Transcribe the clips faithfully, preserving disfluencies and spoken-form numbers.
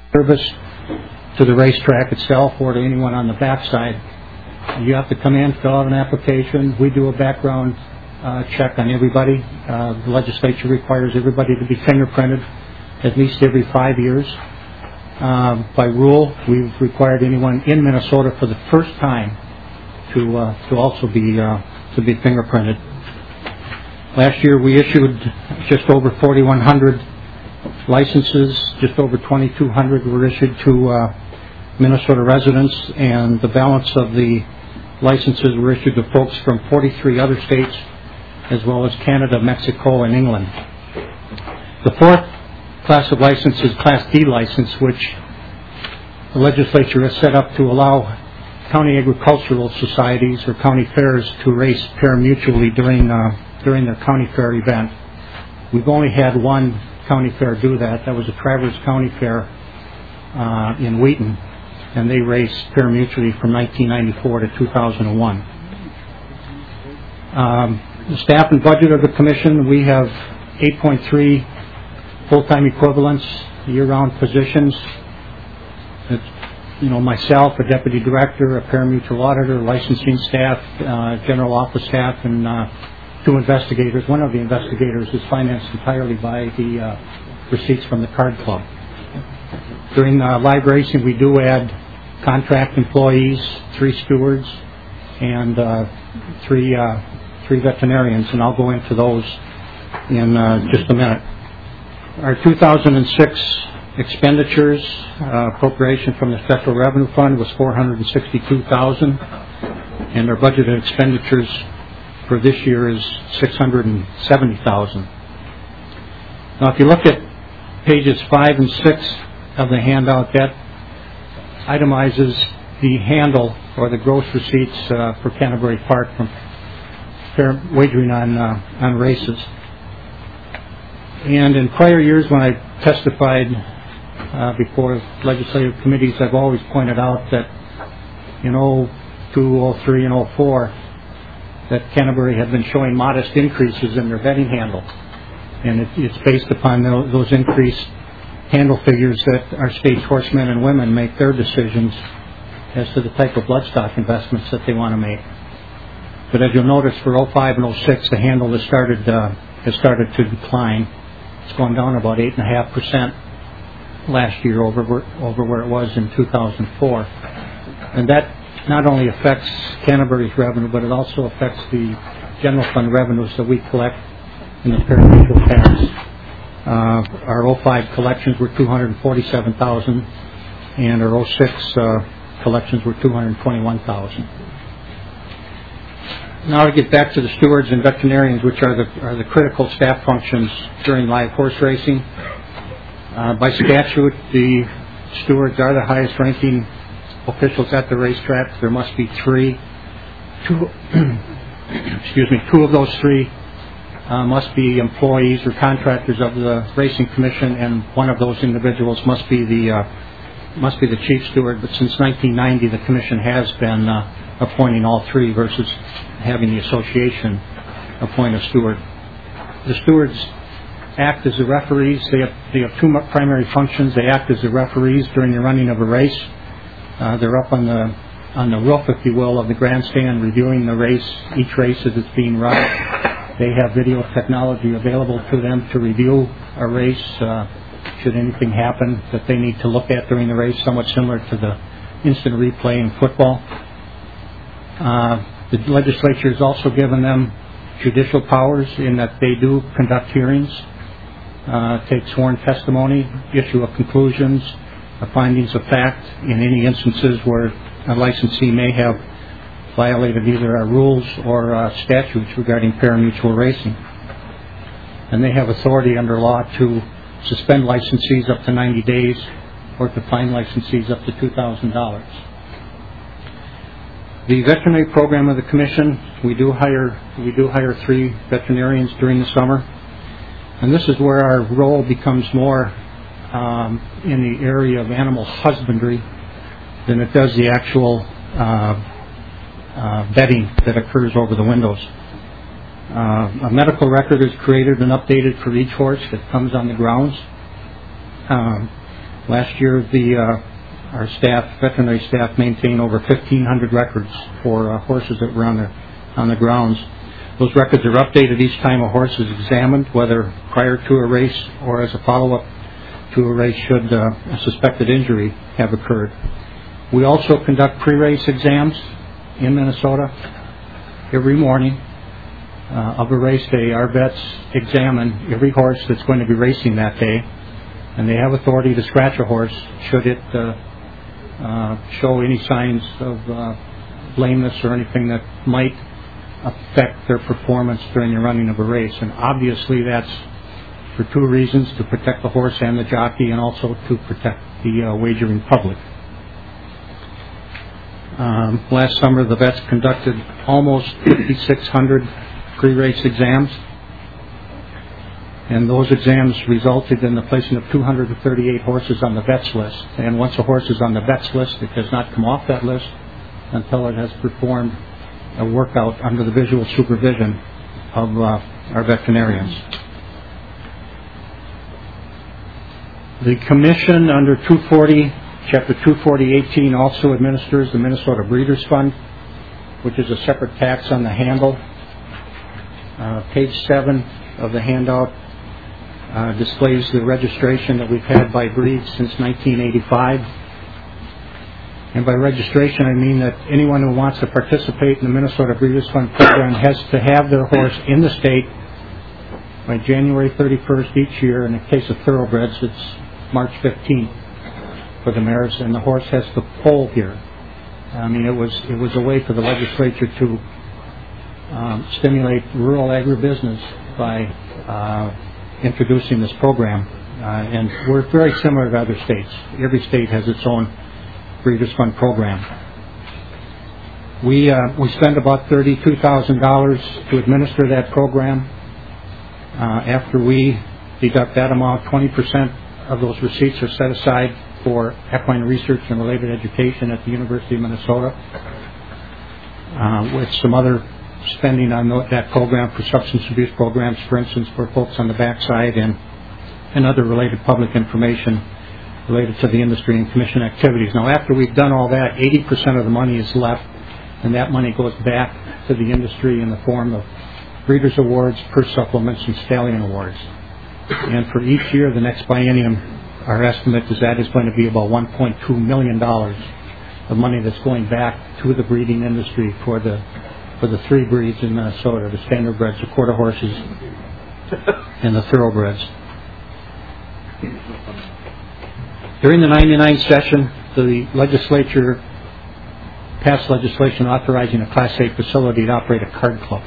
service to the racetrack itself or to anyone on the backside. You have to come in, fill out an application. We do a background uh, check on everybody. Uh, the legislature requires everybody to be fingerprinted at least every five years. Uh, by rule, we've required anyone in Minnesota for the first time to uh, to also be uh, to be fingerprinted. Last year, we issued just over forty-one hundred licenses. Just over twenty-two hundred were issued to uh, Minnesota residents, and the balance of the licenses were issued to folks from forty-three other states, as well as Canada, Mexico, and England. The fourth class of license is Class D license, which the legislature has set up to allow county agricultural societies or county fairs to race pari-mutually during uh, during their county fair event. We've only had one county fair do that. That was the Traverse County Fair uh, in Wheaton, and they raced pari-mutually from nineteen ninety-four to two thousand one. Um, the staff and budget of the commission, we have eight point three full-time equivalents, year-round positions. It's, you know, myself, a deputy director, a pari-mutuel auditor, licensing staff, uh, general office staff, and uh, two investigators. One of the investigators is financed entirely by the uh, receipts from the card club. During uh, live racing, we do add contract employees, three stewards, and uh, three uh, three veterinarians, and I'll go into those in uh, just a minute. Our two thousand six expenditures, uh, appropriation from the Federal Revenue Fund was four hundred sixty-two thousand dollars, and our budgeted expenditures for this year is six hundred seventy thousand dollars. Now, if you look at pages five and six of the handout, that itemizes the handle or the gross receipts uh, for Canterbury Park from fair wagering on uh, on races. And in prior years, when I testified uh, before legislative committees, I've always pointed out that in oh two, oh three, and oh four, that Canterbury had been showing modest increases in their betting handle. And it, it's based upon those, those increased handle figures that our state's horsemen and women make their decisions as to the type of bloodstock investments that they want to make. But as you'll notice, for oh five and oh six, the handle has started uh, has started to decline. It's gone down about eight point five percent last year over where, over where it was in two thousand four. And that not only affects Canterbury's revenue, but it also affects the general fund revenues that we collect in the pari-mutuel tax. Uh, our oh five collections were two hundred forty-seven thousand dollars, and our oh six uh, collections were two hundred twenty-one thousand dollars. Now to get back to the stewards and veterinarians, which are the are the critical staff functions during live horse racing. Uh, by statute, the stewards are the highest ranking officials at the racetrack. There must be three. Two, excuse me, two of those three uh, must be employees or contractors of the racing commission, and one of those individuals must be the uh, must be the chief steward. But since nineteen ninety, the commission has been uh, appointing all three versus having the association appoint a steward. The stewards act as the referees. They have, they have two primary functions. They act as the referees during the running of a race. Uh, they're up on the on the roof, if you will, of the grandstand, reviewing the race, each race as it's being run. They have video technology available to them to review a race uh, should anything happen that they need to look at during the race, somewhat similar to the instant replay in football. Uh, the legislature has also given them judicial powers in that they do conduct hearings, uh, take sworn testimony, issue of conclusions, of findings of fact in any instances where a licensee may have violated either our rules or uh, statutes regarding pari-mutuel racing. And they have authority under law to suspend licensees up to ninety days or to fine licensees up to two thousand dollars. The veterinary program of the commission, we do hire we do hire three veterinarians during the summer, and this is where our role becomes more um, in the area of animal husbandry than it does the actual uh, uh, vetting that occurs over the windows. Uh, a medical record is created and updated for each horse that comes on the grounds. Um, Last year, the uh, our staff, veterinary staff, maintained over fifteen hundred records for uh, horses that were on the on the grounds. Those records are updated each time a horse is examined, whether prior to a race or as a follow-up to a race should uh, a suspected injury have occurred. We also conduct pre-race exams in Minnesota every morning uh, of a race day. Our vets examine every horse that's going to be racing that day, and they have authority to scratch a horse should it uh, uh, show any signs of uh, lameness or anything that might affect their performance during the running of a race. And obviously that's for two reasons: to protect the horse and the jockey, and also to protect the uh, wagering public. Um, last summer, the vets conducted almost fifty-six hundred pre-race exams, and those exams resulted in the placing of two hundred thirty-eight horses on the vets list. And once a horse is on the vets list, it does not come off that list until it has performed a workout under the visual supervision of uh, our veterinarians. The commission under two forty, Chapter two forty eighteen also administers the Minnesota Breeders' Fund, which is a separate tax on the handle. Uh, page seven of the handout uh, displays the registration that we've had by breed since nineteen eighty-five. And by registration, I mean that anyone who wants to participate in the Minnesota Breeders' Fund program has to have their horse in the state by January thirty-first each year. In the case of thoroughbreds, it's March fifteenth for the mares, and the horse has to poll here. I mean, it was it was a way for the legislature to um, stimulate rural agribusiness by uh, introducing this program. Uh, and we're very similar to other states. Every state has its own Breeders' Fund program. We uh, we spend about thirty-two thousand dollars to administer that program. Uh, after we deduct that amount, twenty percent of those receipts are set aside for equine research and related education at the University of Minnesota, uh, with some other spending on that program for substance abuse programs, for instance, for folks on the backside, and, and other related public information related to the industry and commission activities. Now, after we've done all that, eighty percent of the money is left, and that money goes back to the industry in the form of breeders' awards, purse supplements, and stallion awards. And for each year, the next biennium, our estimate is that is going to be about one point two million dollars of money that's going back to the breeding industry for the for the three breeds in Minnesota: the standardbreds, the quarter horses, and the thoroughbreds. During the ninety-nine session, the legislature passed legislation authorizing a Class A facility to operate a card club.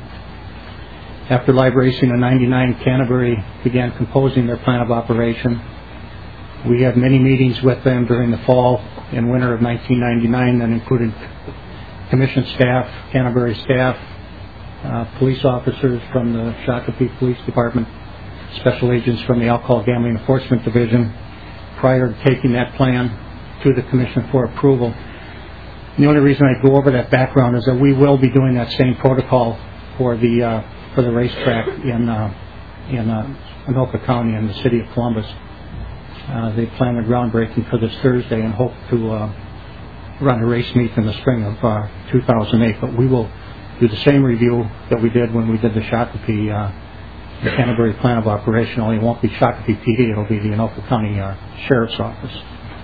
After live racing in ninety-nine, Canterbury began composing their plan of operation. We had many meetings with them during the fall and winter of nineteen ninety-nine that included commission staff, Canterbury staff, uh, police officers from the Shakopee Police Department, special agents from the Alcohol Gambling Enforcement Division, prior to taking that plan to the commission for approval. And the only reason I go over that background is that we will be doing that same protocol for the uh, for the racetrack in uh, in uh, Anoka County in the city of Columbus. Uh, they plan a groundbreaking for this Thursday and hope to uh, run a race meet in the spring of uh, two thousand eight. But we will do the same review that we did when we did the Shakopee, uh, the Canterbury plan of operation. Only it won't be Shakopee P D; it'll be the Anoka County uh, Sheriff's Office.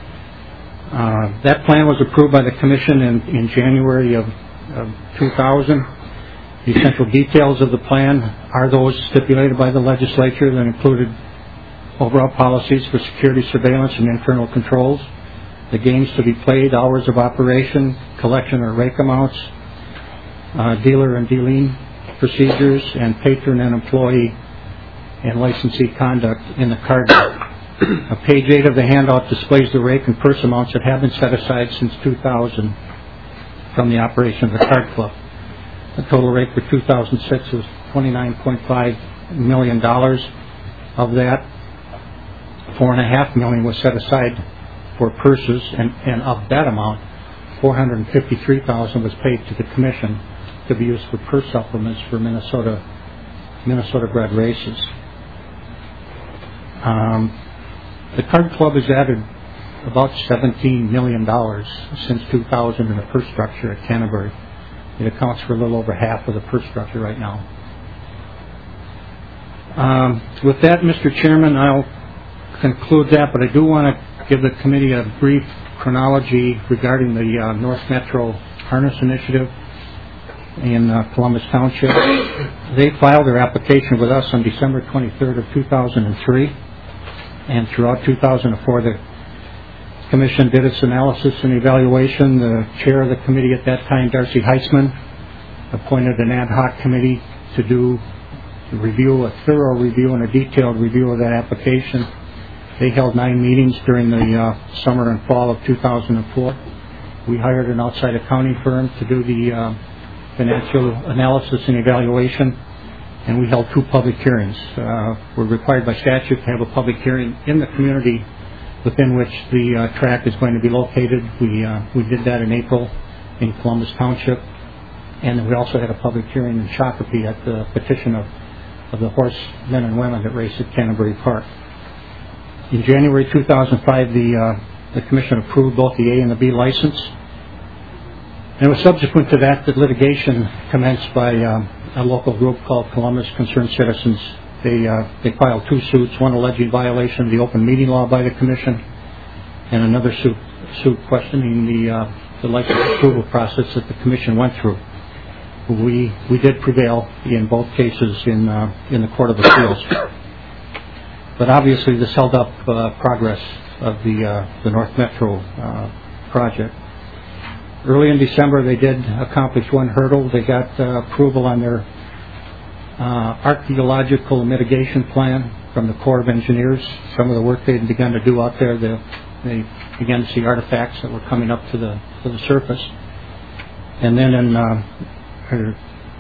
Uh, that plan was approved by the commission in, in January of, of two thousand. The essential details of the plan are those stipulated by the legislature that included overall policies for security, surveillance, and internal controls, the games to be played, hours of operation, collection or rake amounts, uh, dealer and dealing procedures, and patron and employee and licensee conduct in the card. Uh, page eight of the handout displays the rake and purse amounts that have been set aside since two thousand from the operation of the card club. The total rate for two thousand six was twenty-nine point five million dollars. Of that, four and a half million was set aside for purses, and, and of that amount, four hundred fifty-three thousand was paid to the commission to be used for purse supplements for Minnesota Minnesota bred races. Um, The Card Club has added about seventeen million dollars since two thousand in the purse structure at Canterbury. It accounts for a little over half of the purse structure right now. Um, with that, Mister Chairman, I'll conclude that, but I do want to give the committee a brief chronology regarding the uh, North Metro Harness Initiative in uh, Columbus Township. They filed their application with us on December twenty-third of two thousand three, and throughout two thousand four the Commission did its analysis and evaluation. The chair of the committee at that time, Darcy Heitzman, appointed an ad hoc committee to do a review, a thorough review and a detailed review of that application. They held nine meetings during the uh, summer and fall of two thousand four. We hired an outside accounting firm to do the uh, financial analysis and evaluation, and we held two public hearings. Uh, we're required by statute to have a public hearing in the community within which the uh, track is going to be located. We uh, we did that in April in Columbus Township, and we also had a public hearing in Shakopee at the petition of, of the horsemen and women that race at Canterbury Park. In January two thousand five, the uh, the Commission approved both the A and the B license. And it was subsequent to that that litigation commenced by um, a local group called Columbus Concerned Citizens. They uh, they filed two suits, one alleging violation of the open meeting law by the Commission, and another suit suit questioning the uh, the license approval process that the Commission went through. We we did prevail in both cases in uh, in the Court of Appeals, but obviously this held up uh, progress of the uh, the North Metro uh, project. Early in December, they did accomplish one hurdle. They got uh, approval on their uh, archaeological mitigation plan from the Corps of Engineers. Some of the work they had begun to do out there, they, they began to see artifacts that were coming up to the to the surface. And then in uh, her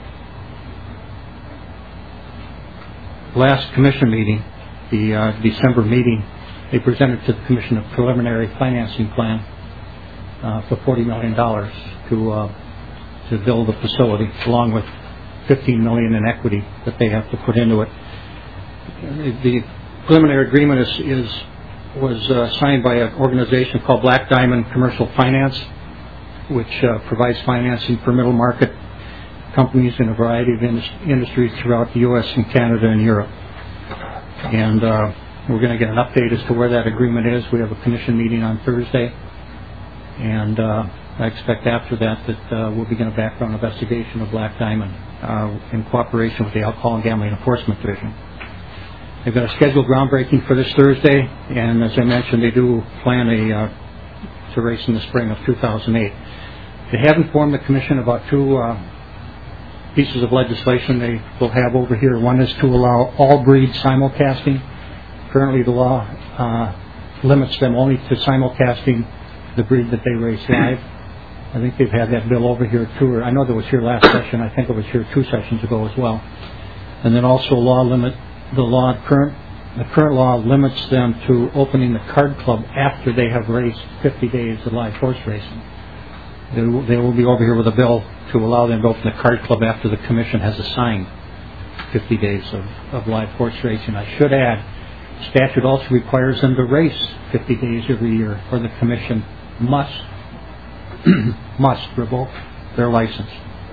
last commission meeting, the uh, December meeting, they presented to the Commission a preliminary financing plan Uh, for forty million dollars to uh, to build the facility, along with fifteen million dollars in equity that they have to put into it. The preliminary agreement is, is was uh, signed by an organization called Black Diamond Commercial Finance, which uh, provides financing for middle market companies in a variety of indus- industries throughout the U S and Canada and Europe. And uh, we're going to get an update as to where that agreement is. We have a commission meeting on Thursday. And uh, I expect after that that uh, we'll begin a background investigation of Black Diamond uh, in cooperation with the Alcohol and Gambling Enforcement Division. They've got a scheduled groundbreaking for this Thursday, and as I mentioned, they do plan a uh, to race in the spring of two thousand eight. They have informed the Commission about two uh, pieces of legislation they will have over here. One is to allow all breed simulcasting. Currently, the law uh, limits them only to simulcasting the breed that they race live. I think they've had that bill over here too, or I know that was here last session. I think it was here two sessions ago as well. And then also law limit the law current the current law limits them to opening the card club after they have raced fifty days of live horse racing. They, they will be over here with a bill to allow them to open the card club after the Commission has assigned fifty days of, of live horse racing. I should add, statute also requires them to race fifty days every year, or the Commission must must revoke their license.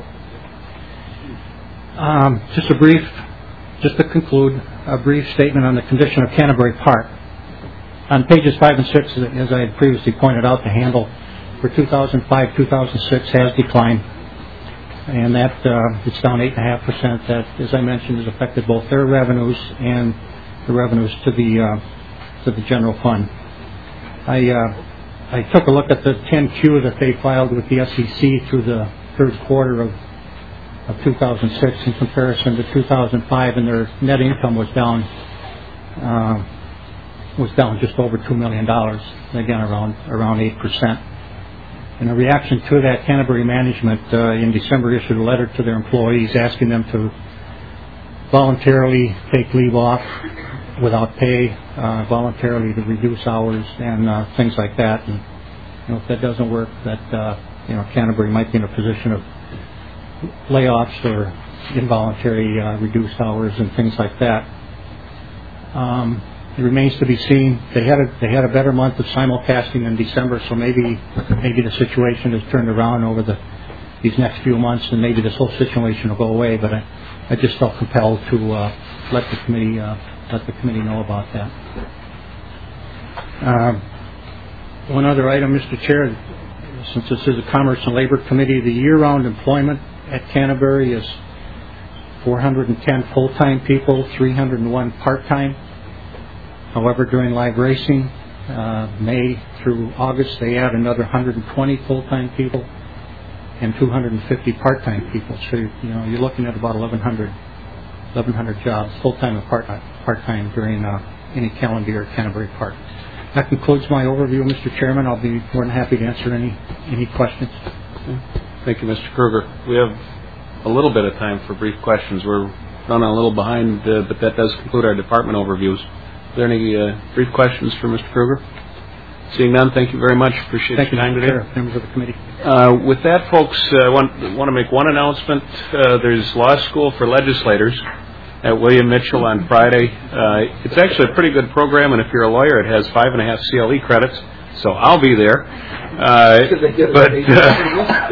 Um, just a brief, just to conclude, a brief statement on the condition of Canterbury Park. On pages five and six, as I had previously pointed out, the handle for two thousand five two thousand six has declined, and that uh, it's down eight and a half percent. That, as I mentioned, has affected both their revenues and the revenues to the uh, to the general fund. I. Uh, I took a look at the ten Q that they filed with the S E C through the third quarter of, of two thousand six in comparison to two thousand five, and their net income was down uh, was down just over two million dollars, again around around eight percent. In a reaction to that, Canterbury management uh, in December issued a letter to their employees asking them to voluntarily take leave off without pay, uh, voluntarily to reduce hours and uh, things like that. And you know, if that doesn't work, that uh, you know Canterbury might be in a position of layoffs or involuntary uh, reduced hours and things like that. Um, it remains to be seen. They had a they had a better month of simulcasting in December, so maybe maybe the situation has turned around over the these next few months, and maybe this whole situation will go away. But I, I just felt compelled to uh, let the committee uh, let the committee know about that. Um, one other item, Mister Chair, since this is a Commerce and Labor Committee, the year-round employment at Canterbury is four hundred ten full-time people, three hundred one part-time. However, during live racing, uh, May through August, they add another one hundred twenty full-time people and two hundred fifty part-time people. So, you know, you're looking at about eleven hundred, eleven hundred jobs, full-time and part, part-time during uh, any calendar year at Canterbury Park. That concludes my overview, Mister Chairman. I'll be more than happy to answer any any questions. Thank you, Mister Kruger. We have a little bit of time for brief questions. We're running a little behind, uh, but that does conclude our department overviews. Are there any uh, brief questions for Mister Kruger? Seeing none, thank you very much. Appreciate Thank your time today. Chair, members of the committee. Uh, with that, folks, uh, I want, want to make one announcement. Uh, there's law school for legislators at William Mitchell on Friday. Uh, it's actually a pretty good program, and if you're a lawyer, it has five and a half C L E credits, so I'll be there. Uh, but uh,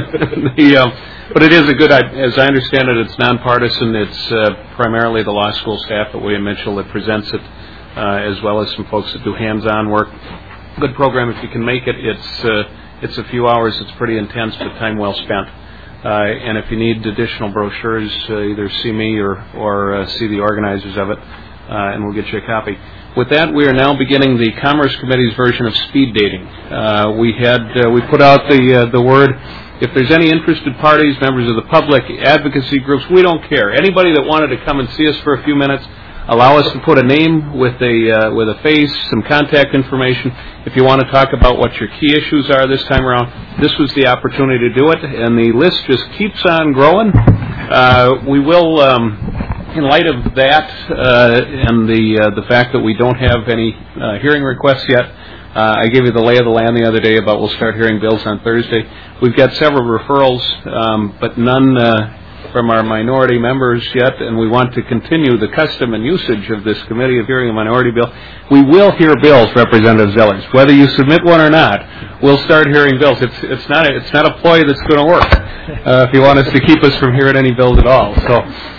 the, um, but it is a good, as I understand it, it's nonpartisan. It's uh, primarily the law school staff at William Mitchell that presents it, uh, as well as some folks that do hands-on work. Good program if you can make it. It's uh, it's a few hours. It's pretty intense, but time well spent. Uh, and if you need additional brochures, uh, either see me or, or uh, see the organizers of it, uh, and we'll get you a copy. With that, we are now beginning the Commerce Committee's version of speed dating. Uh, we had uh, we put out the uh, the word. If there's any interested parties, members of the public, advocacy groups, we don't care. Anybody that wanted to come and see us for a few minutes, allow us to put a name with a uh, with a face, some contact information. If you want to talk about what your key issues are this time around, this was the opportunity to do it, and the list just keeps on growing. Uh, we will, um, in light of that uh, and the uh, the fact that we don't have any uh, hearing requests yet, uh, I gave you the lay of the land the other day about we'll start hearing bills on Thursday. We've got several referrals, um, but none Uh, from our minority members yet, and we want to continue the custom and usage of this committee of hearing a minority bill. We will hear bills, Representative Zellers, whether you submit one or not. We'll start hearing bills. It's it's not a, it's not a ploy that's going to work. Uh, if you want us to keep us from hearing any bills at all, so.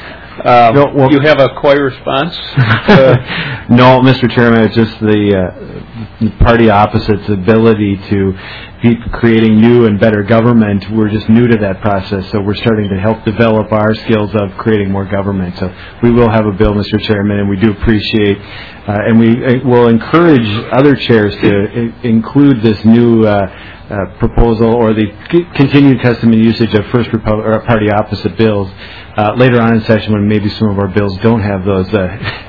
Um, no, well, you have a coy response? Uh, no, Mister Chairman, it's just the uh, party opposite's ability to keep creating new and better government. We're just new to that process, so we're starting to help develop our skills of creating more government. So we will have a bill, Mister Chairman, and we do appreciate, uh, and we uh, will encourage other chairs to I- include this new uh, uh, proposal or the c- continued custom and usage of first Repu- or party opposite bills. Uh, later on in session, when maybe some of our bills don't have those uh,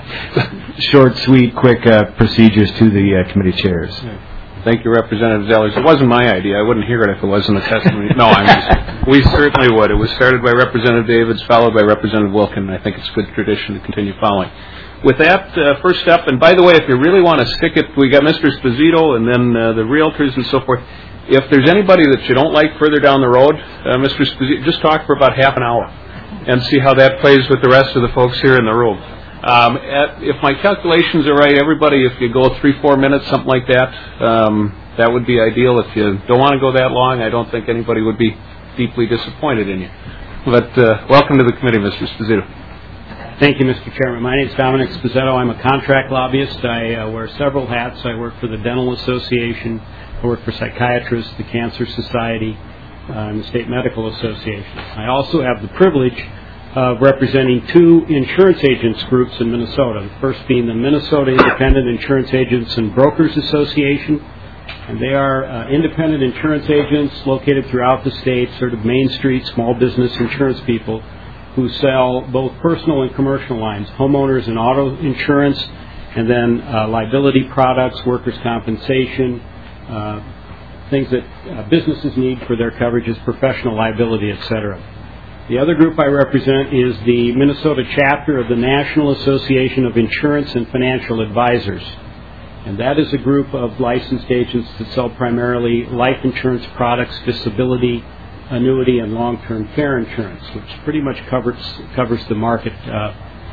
short, sweet, quick uh, procedures to the uh, committee chairs. Thank you, Representative Zellers. It wasn't my idea. I wouldn't hear it if it wasn't a testimony. No, I'm just, we certainly would. It was started by Representative Davids, followed by Representative Wilkin, and I think it's a good tradition to continue following. With that, uh, first up, and by the way, if you really want to stick it, we got Mister Esposito and then uh, the realtors and so forth. If there's anybody that you don't like further down the road, uh, Mister Esposito, just talk for about half an hour and see how that plays with the rest of the folks here in the room. Um, at, if my calculations are right, everybody, if you go three, four minutes, something like that, um, that would be ideal. If you don't want to go that long, I don't think anybody would be deeply disappointed in you. But uh, welcome to the committee, Mister Esposito. Thank you, Mister Chairman. My name is Dominic Esposito. I'm a contract lobbyist. I uh, wear several hats. I work for the Dental Association. I work for psychiatrists, the Cancer Society, uh, and the State Medical Association. I also have the privilege of representing two insurance agents groups in Minnesota, the first being the Minnesota Independent Insurance Agents and Brokers Association. And they are uh, independent insurance agents located throughout the state, sort of Main Street, small business insurance people who sell both personal and commercial lines, homeowners and auto insurance, and then uh, liability products, workers' compensation, uh, things that uh, businesses need for their coverages, professional liability, et cetera. The other group I represent is the Minnesota chapter of the National Association of Insurance and Financial Advisors. And that is a group of licensed agents that sell primarily life insurance products, disability, annuity, and long-term care insurance, which pretty much covers covers the market uh,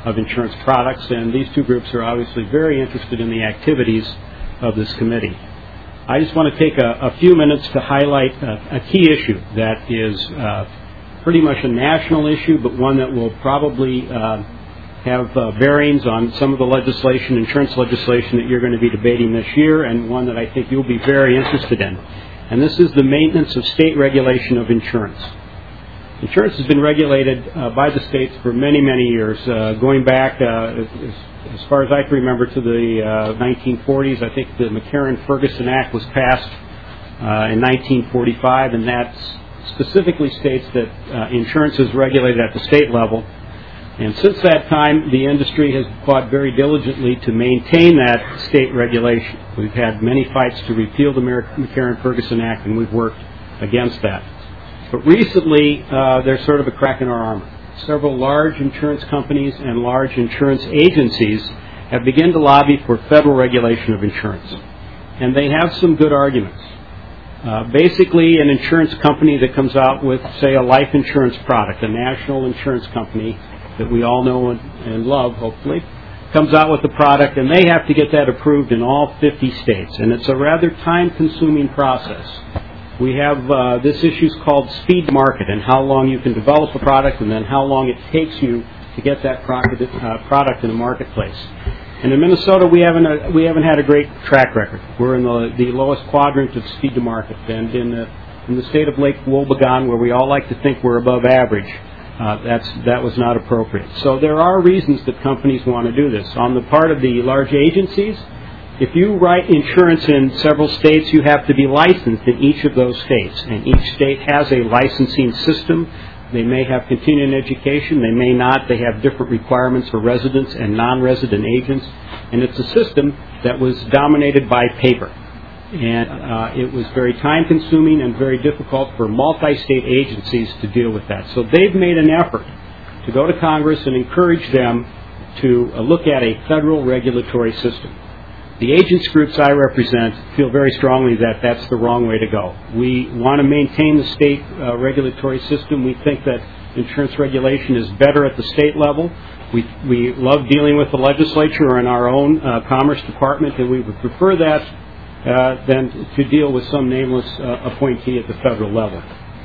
of insurance products, and these two groups are obviously very interested in the activities of this committee. I just want to take a, a few minutes to highlight a, a key issue that is uh, pretty much a national issue, but one that will probably uh, have uh, bearings on some of the legislation, insurance legislation that you're going to be debating this year, and one that I think you'll be very interested in. And this is the maintenance of state regulation of insurance. Insurance has been regulated uh, by the states for many, many years, uh, going back, uh, as, as far as I can remember, to the uh, nineteen forties. I think the McCarran-Ferguson Act was passed uh, in nineteen forty-five, and that specifically states that uh, insurance is regulated at the state level. And since that time, the industry has fought very diligently to maintain that state regulation. We've had many fights to repeal the McCarran-Ferguson Act, and we've worked against that. But recently, uh, there's sort of a crack in our armor. Several large insurance companies and large insurance agencies have begun to lobby for federal regulation of insurance. And they have some good arguments. Uh, basically, an insurance company that comes out with, say, a life insurance product, a national insurance company that we all know and, and love, hopefully, comes out with a product, and they have to get that approved in all fifty states. And it's a rather time-consuming process. We have uh, this issue is called speed to market, and how long you can develop a product and then how long it takes you to get that product, uh, product in the marketplace. And in Minnesota, we haven't uh, we haven't had a great track record. We're in the, the lowest quadrant of speed to market. And in the, in the state of Lake Wobegon, where we all like to think we're above average, uh, that's that was not appropriate. So there are reasons that companies want to do this. On the part of the large agencies, if you write insurance in several states, you have to be licensed in each of those states. And each state has a licensing system. They may have continuing education. They may not. They have different requirements for residents and non-resident agents. And it's a system that was dominated by paper. And uh, it was very time-consuming and very difficult for multi-state agencies to deal with that. So they've made an effort to go to Congress and encourage them to uh, look at a federal regulatory system. The agents groups I represent feel very strongly that that's the wrong way to go. We want to maintain the state uh, regulatory system. We think that insurance regulation is better at the state level. We we love dealing with the legislature and our own uh, Commerce Department, and we would prefer that uh, than to deal with some nameless uh, appointee at the federal level.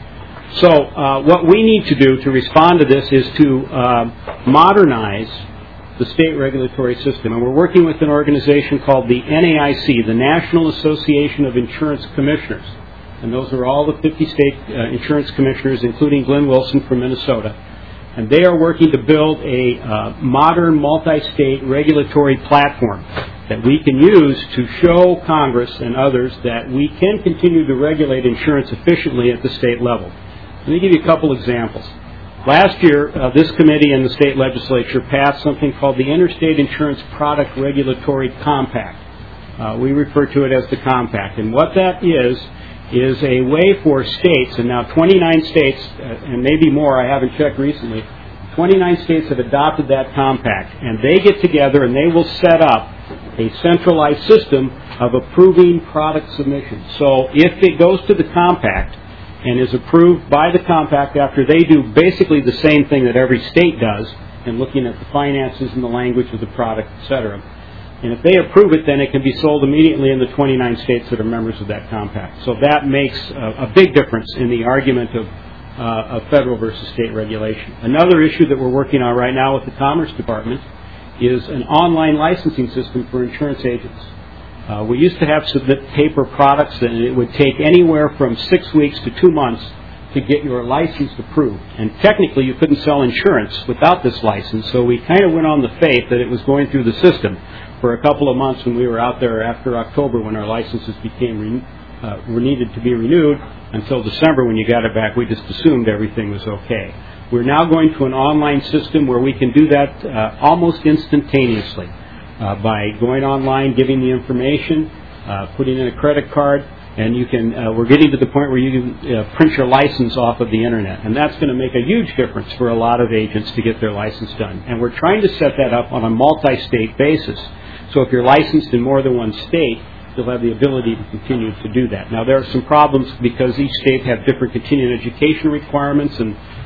So uh, what we need to do to respond to this is to uh, modernize the state regulatory system. And we're working with an organization called the N A I C, the National Association of Insurance Commissioners. And those are all the fifty state uh, insurance commissioners, including Glenn Wilson from Minnesota. And they are working to build a uh, modern multi-state regulatory platform that we can use to show Congress and others that we can continue to regulate insurance efficiently at the state level. Let me give you a couple examples. Last year, uh, this committee and the state legislature passed something called the Interstate Insurance Product Regulatory Compact. Uh, we refer to it as the Compact. And what that is, is a way for states, and now twenty-nine states, uh, and maybe more, I haven't checked recently, twenty-nine states have adopted that compact. And they get together and they will set up a centralized system of approving product submissions. So if it goes to the compact, and is approved by the compact after they do basically the same thing that every state does in looking at the finances and the language of the product, et cetera. And if they approve it, then it can be sold immediately in the twenty-nine states that are members of that compact. So that makes a, a big difference in the argument of, uh, of federal versus state regulation. Another issue that we're working on right now with the Commerce Department is an online licensing system for insurance agents. Uh, we used to have submit paper products, and it would take anywhere from six weeks to two months to get your license approved. And technically, you couldn't sell insurance without this license, so we kind of went on the faith that it was going through the system for a couple of months when we were out there after October when our licenses became re- uh, were needed to be renewed until December when you got it back. We just assumed everything was okay. We're now going to an online system where we can do that uh, almost instantaneously. Uh, by going online, giving the information, uh, putting in a credit card, and you can. Uh, we're getting to the point where you can uh, print your license off of the internet, and that's going to make a huge difference for a lot of agents to get their license done. And we're trying to set that up on a multi-state basis. So if you're licensed in more than one state, you'll have the ability to continue to do that. Now there are some problems because each state have different continuing education requirements, and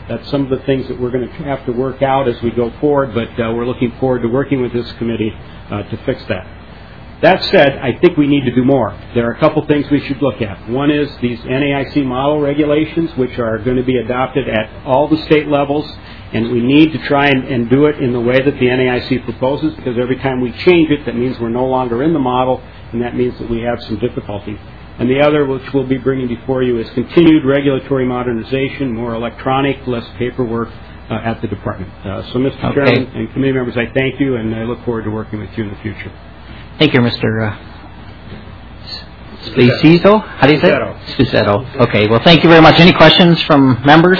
That's some of the things that we're going to have to work out as we go forward, but uh, we're looking forward to working with this committee uh, to fix that. That said, I think we need to do more. There are a couple things we should look at. One is these N A I C model regulations, which are going to be adopted at all the state levels, and we need to try and, and do it in the way that the N A I C proposes, because every time we change it, that means we're no longer in the model, and that means that we have some difficulty. And the other, which we'll be bringing before you, is continued regulatory modernization, more electronic, less paperwork uh, at the department. Uh, so, Mister Okay. Chairman and committee members, I thank you, and I look forward to working with you in the future. Thank you, Mister Uh, Spacito. How do you say it? Spacito. Okay. Well, thank you very much. Any questions from members?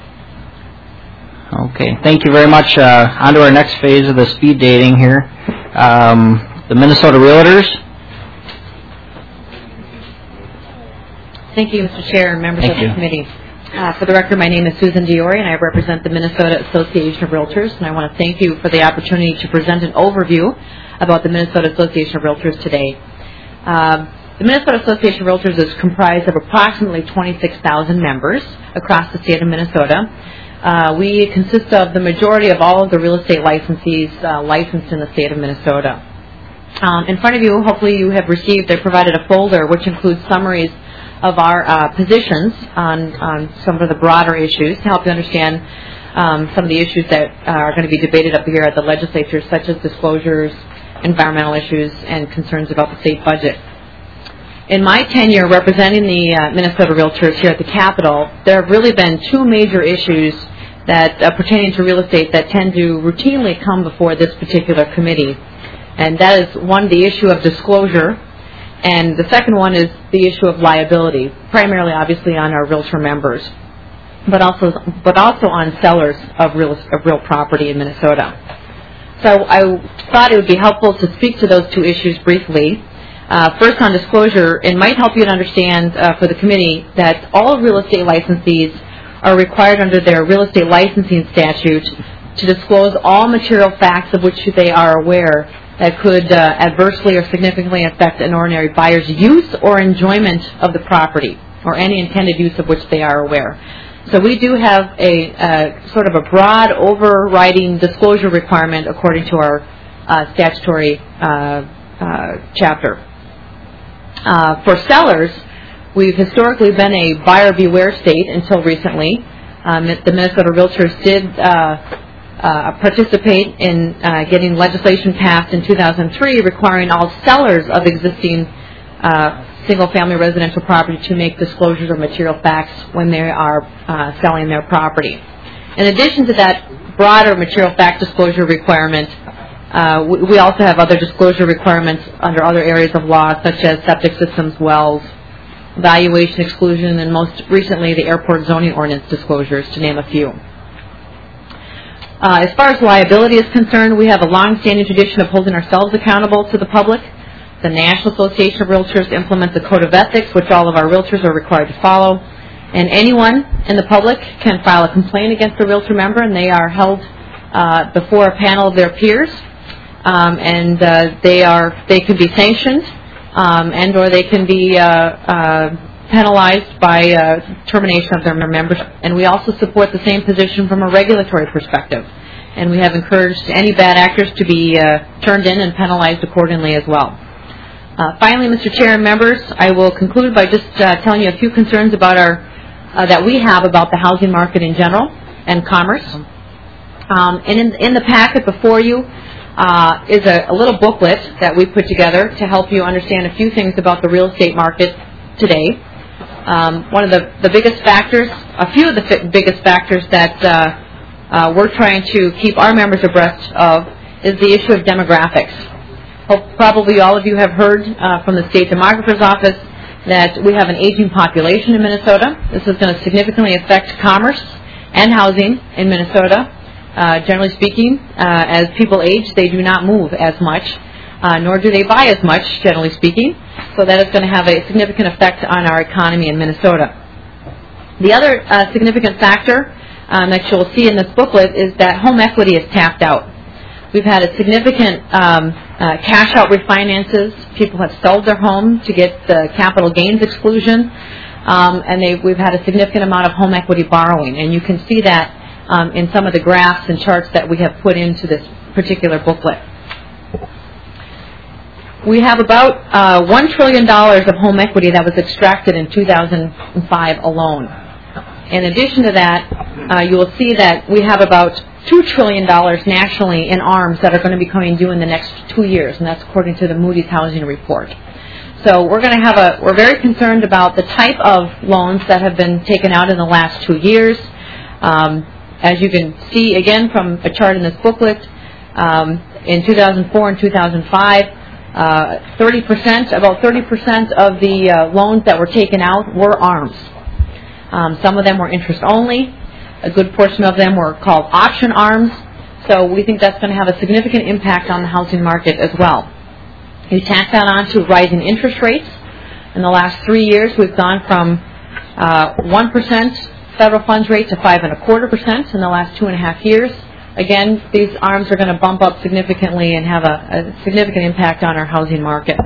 Okay. Thank you very much. Uh, on to our next phase of the speed dating here. Um, the Minnesota Realtors. Thank you, Mister Chair and members Thank of the you. committee. Uh, for the record, my name is Susan Diori, and I represent the Minnesota Association of Realtors. And I want to thank you for the opportunity to present an overview about the Minnesota Association of Realtors today. Um, the Minnesota Association of Realtors is comprised of approximately twenty-six thousand members across the state of Minnesota. Uh, we consist of the majority of all of the real estate licensees uh, licensed in the state of Minnesota. Um, in front of you, hopefully you have received, I provided a folder which includes summaries of our uh, positions on, on some of the broader issues to help you understand um, some of the issues that are going to be debated up here at the legislature, such as disclosures, environmental issues, and concerns about the state budget. In my tenure representing the uh, Minnesota Realtors here at the Capitol, there have really been two major issues that uh, pertaining to real estate that tend to routinely come before this particular committee. And that is, one, the issue of disclosure, and the second one is the issue of liability, primarily, obviously, on our realtor members, but also but also on sellers of real of real property in Minnesota. So I thought it would be helpful to speak to those two issues briefly. Uh, first, on disclosure, it might help you to understand uh, for the committee that all real estate licensees are required under their real estate licensing statute to disclose all material facts of which they are aware that could uh, adversely or significantly affect an ordinary buyer's use or enjoyment of the property, or any intended use of which they are aware. So we do have a uh, sort of a broad overriding disclosure requirement according to our uh, statutory uh, uh, chapter. Uh, for sellers, we've historically been a buyer beware state until recently. Um, the Minnesota Realtors did uh, uh, participate in uh, getting legislation passed in two thousand three requiring all sellers of existing uh, single-family residential property to make disclosures of material facts when they are uh, selling their property. In addition to that broader material fact disclosure requirement, uh, we, we also have other disclosure requirements under other areas of law, such as septic systems, wells, valuation exclusion, and most recently the airport zoning ordinance disclosures, to name a few. Uh, as far as liability is concerned, we have a long-standing tradition of holding ourselves accountable to the public. The National Association of Realtors implements a code of ethics, which all of our realtors are required to follow. And anyone in the public can file a complaint against a realtor member, and they are held uh, before a panel of their peers. Um, and uh, they are they can be sanctioned, um, and or they can be uh, uh, penalized by uh, termination of their membership. And we also support the same position from a regulatory perspective. And we have encouraged any bad actors to be uh, turned in and penalized accordingly as well. Uh, finally, Mister Chair and members, I will conclude by just uh, telling you a few concerns about our uh, that we have about the housing market in general and commerce. Um, and in, in the packet before you uh, is a, a little booklet that we put together to help you understand a few things about the real estate market today. Um, one of the, the biggest factors, a few of the fi- biggest factors that uh, uh, we're trying to keep our members abreast of is the issue of demographics. Hope probably all of you have heard uh, from the State Demographer's Office that we have an aging population in Minnesota. This is going to significantly affect commerce and housing in Minnesota. Uh, generally speaking, uh, as people age, they do not move as much, uh, nor do they buy as much, generally speaking. So that is going to have a significant effect on our economy in Minnesota. The other uh, significant factor um, that you'll see in this booklet is that home equity is tapped out. We've had a significant um, uh, cash-out refinances. People have sold their home to get the capital gains exclusion, um, and they, we've had a significant amount of home equity borrowing. And you can see that um, in some of the graphs and charts that we have put into this particular booklet. We have about uh, one trillion dollars of home equity that was extracted in two thousand five alone. In addition to that, uh, you will see that we have about two trillion dollars nationally in ARMs that are going to be coming due in the next two years, and that's according to the Moody's Housing Report. So we're going to have a, we're very concerned about the type of loans that have been taken out in the last two years. Um, as you can see, again, from a chart in this booklet, um, in two thousand four and two thousand five, uh, thirty percent, about thirty percent of the uh, loans that were taken out were ARMs. Um, some of them were interest only. A good portion of them were called option ARMs. So we think that's going to have a significant impact on the housing market as well. You tack that on to rising interest rates. In the last three years, we've gone from uh, one percent federal funds rate to five and a quarter percent in the last two and a half years. Again, these ARMs are going to bump up significantly and have a, a significant impact on our housing market.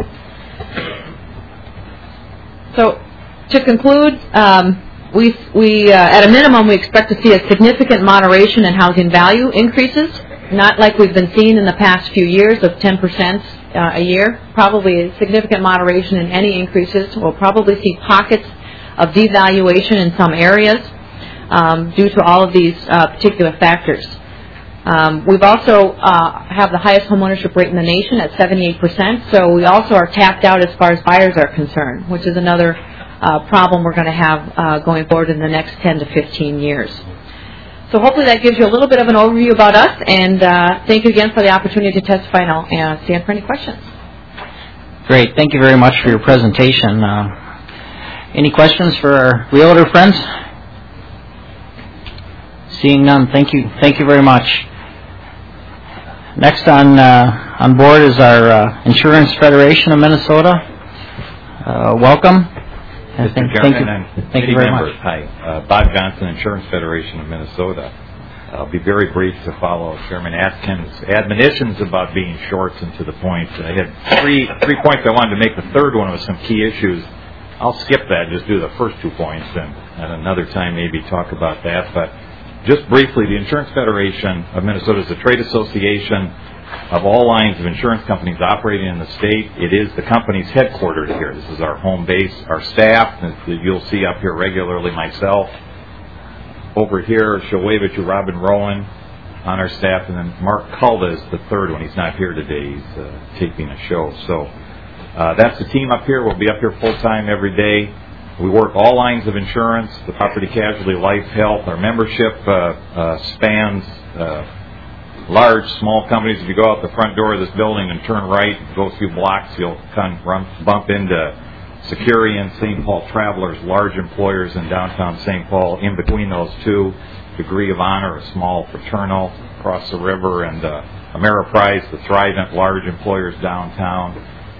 So, to conclude, um, we, we uh, at a minimum, we expect to see a significant moderation in housing value increases, not like we've been seeing in the past few years of ten percent uh, a year. Probably a significant moderation in any increases. We'll probably see pockets of devaluation in some areas um, due to all of these uh, particular factors. Um, we've also uh, have the highest homeownership rate in the nation at seventy-eight percent, so we also are tapped out as far as buyers are concerned, which is another uh, problem we're going to have uh, going forward in the next ten to fifteen years. So hopefully that gives you a little bit of an overview about us, and uh, thank you again for the opportunity to testify, and I'll uh, stand for any questions. Great. Thank you very much for your presentation. Uh, any questions for our realtor friends? Seeing none, thank you. Thank you very much. Next on uh, on board is our uh, Insurance Federation of Minnesota. Uh, welcome. Mister Thank, Chairman thank you, and thank you very members. much. Hi, uh, Bob Johnson, Insurance Federation of Minnesota. I'll be very brief to follow Chairman Atkins' admonitions about being short and to the point. I had three three points I wanted to make. The third one was some key issues. I'll skip that, just do the first two points, and at another time maybe talk about that. But just briefly, the Insurance Federation of Minnesota is a trade association of all lines of insurance companies operating in the state. It is the company's headquartered here. This is our home base. Our staff, that you'll see up here regularly, myself. Over here, she'll wave at you, Robin Rowan on our staff, and then Mark Culda is the third one. He's not here today. He's uh, taping a show. So uh, that's the team up here. We'll be up here full-time every day. We work all lines of insurance, the property, casualty, life, health. Our membership uh, uh, spans uh, large, small companies. If you go out the front door of this building and turn right, go a few blocks, you'll kind of run, bump into Securian, Saint Paul Travelers, large employers in downtown Saint Paul. In between those two, Degree of Honor, a small fraternal across the river, and uh, Ameriprise, the Thrivent, large employers downtown.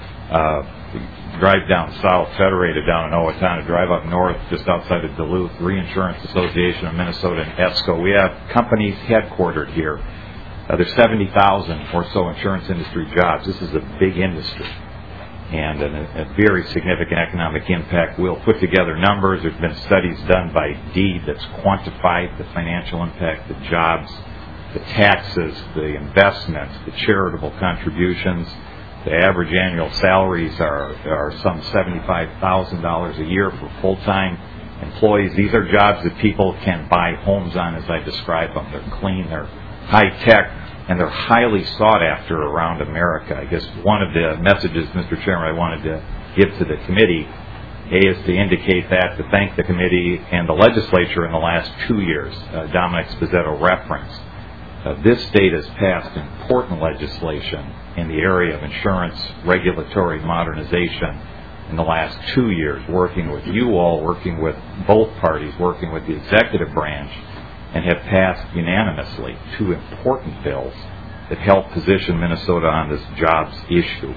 Uh, drive down south, Federated down in Owatonna, drive up north just outside of Duluth, Reinsurance Association of Minnesota and ESCO. We have companies headquartered here. Uh, there's seventy thousand or so insurance industry jobs. This is a big industry and a, a very significant economic impact. We'll put together numbers. There's been studies done by Deed that's quantified the financial impact, the jobs, the taxes, the investments, the charitable contributions. The average annual salaries are, are some seventy-five thousand dollars a year for full-time employees. These are jobs that people can buy homes on, as I describe them. They're clean, they're high-tech, and they're highly sought after around America. I guess one of the messages, Mister Chairman, I wanted to give to the committee, A, is to indicate that, to thank the committee and the legislature in the last two years. Uh, Dominic Spizzetto referenced. Uh, this state has passed important legislation in the area of insurance regulatory modernization in the last two years, working with you all, working with both parties, working with the executive branch, and have passed unanimously two important bills that help position Minnesota on this jobs issue.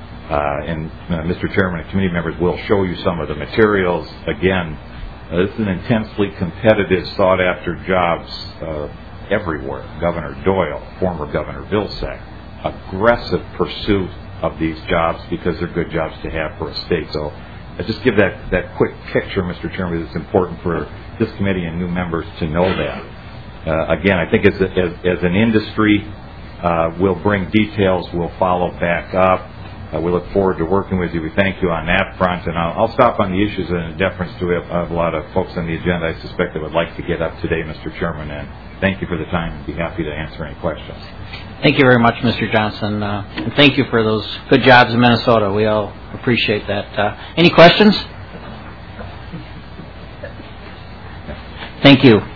Uh, and uh, Mister Chairman and committee members will show you some of the materials. Again, uh, this is an intensely competitive, sought-after jobs uh, everywhere. Governor Doyle, former Governor Vilsack, aggressive pursuit of these jobs because they're good jobs to have for a state. So I just give that, that quick picture, Mister Chairman. It's important for this committee and new members to know that. Uh, again, I think as, a, as, as an industry, uh, we'll bring details, we'll follow back up. Uh, we look forward to working with you. We thank you on that front. And I'll, I'll stop on the issues in deference to a, a lot of folks on the agenda I suspect that would like to get up today, Mister Chairman. And thank you for the time and be happy to answer any questions. Thank you very much, Mister Johnson. Uh, and thank you for those good jobs in Minnesota. We all appreciate that. Uh, any questions? Thank you.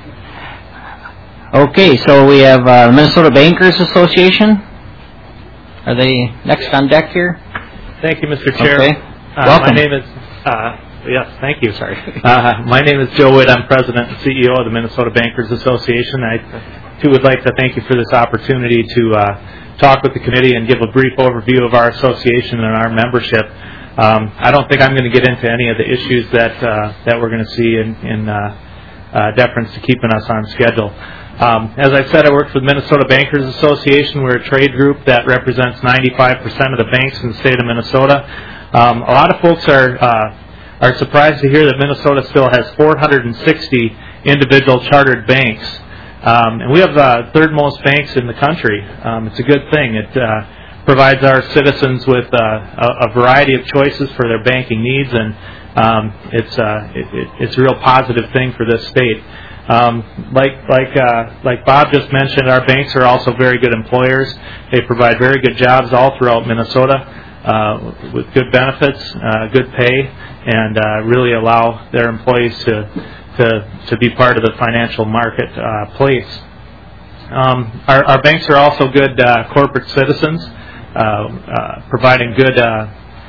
Okay, so we have uh, Minnesota Bankers Association. Are they next on deck here? Thank you, Mister Chair. Okay. Uh, Welcome. My name is, uh, yes, thank you. Sorry. Uh, my name is Joe Witt. I'm President and C E O of the Minnesota Bankers Association. I, too, would like to thank you for this opportunity to uh, talk with the committee and give a brief overview of our association and our membership. Um, I don't think I'm going to get into any of the issues that uh, that we're going to see in, in uh, uh, deference to keeping us on schedule. Um, as I said, I work for the Minnesota Bankers Association. We're a trade group that represents ninety-five percent of the banks in the state of Minnesota. Um, a lot of folks are uh, are surprised to hear that Minnesota still has four hundred sixty individual chartered banks. Um, and we have the third most banks in the country. Um, it's a good thing. It uh, provides our citizens with uh, a, a variety of choices for their banking needs, and um, it's, uh, it, it, it's a real positive thing for this state. Um, like like uh, like Bob just mentioned, our banks are also very good employers. They provide very good jobs all throughout Minnesota uh, with good benefits, uh, good pay, and uh, really allow their employees to to to be part of the financial market uh, place. Um, our, our banks are also good uh, corporate citizens, uh, uh, providing good uh,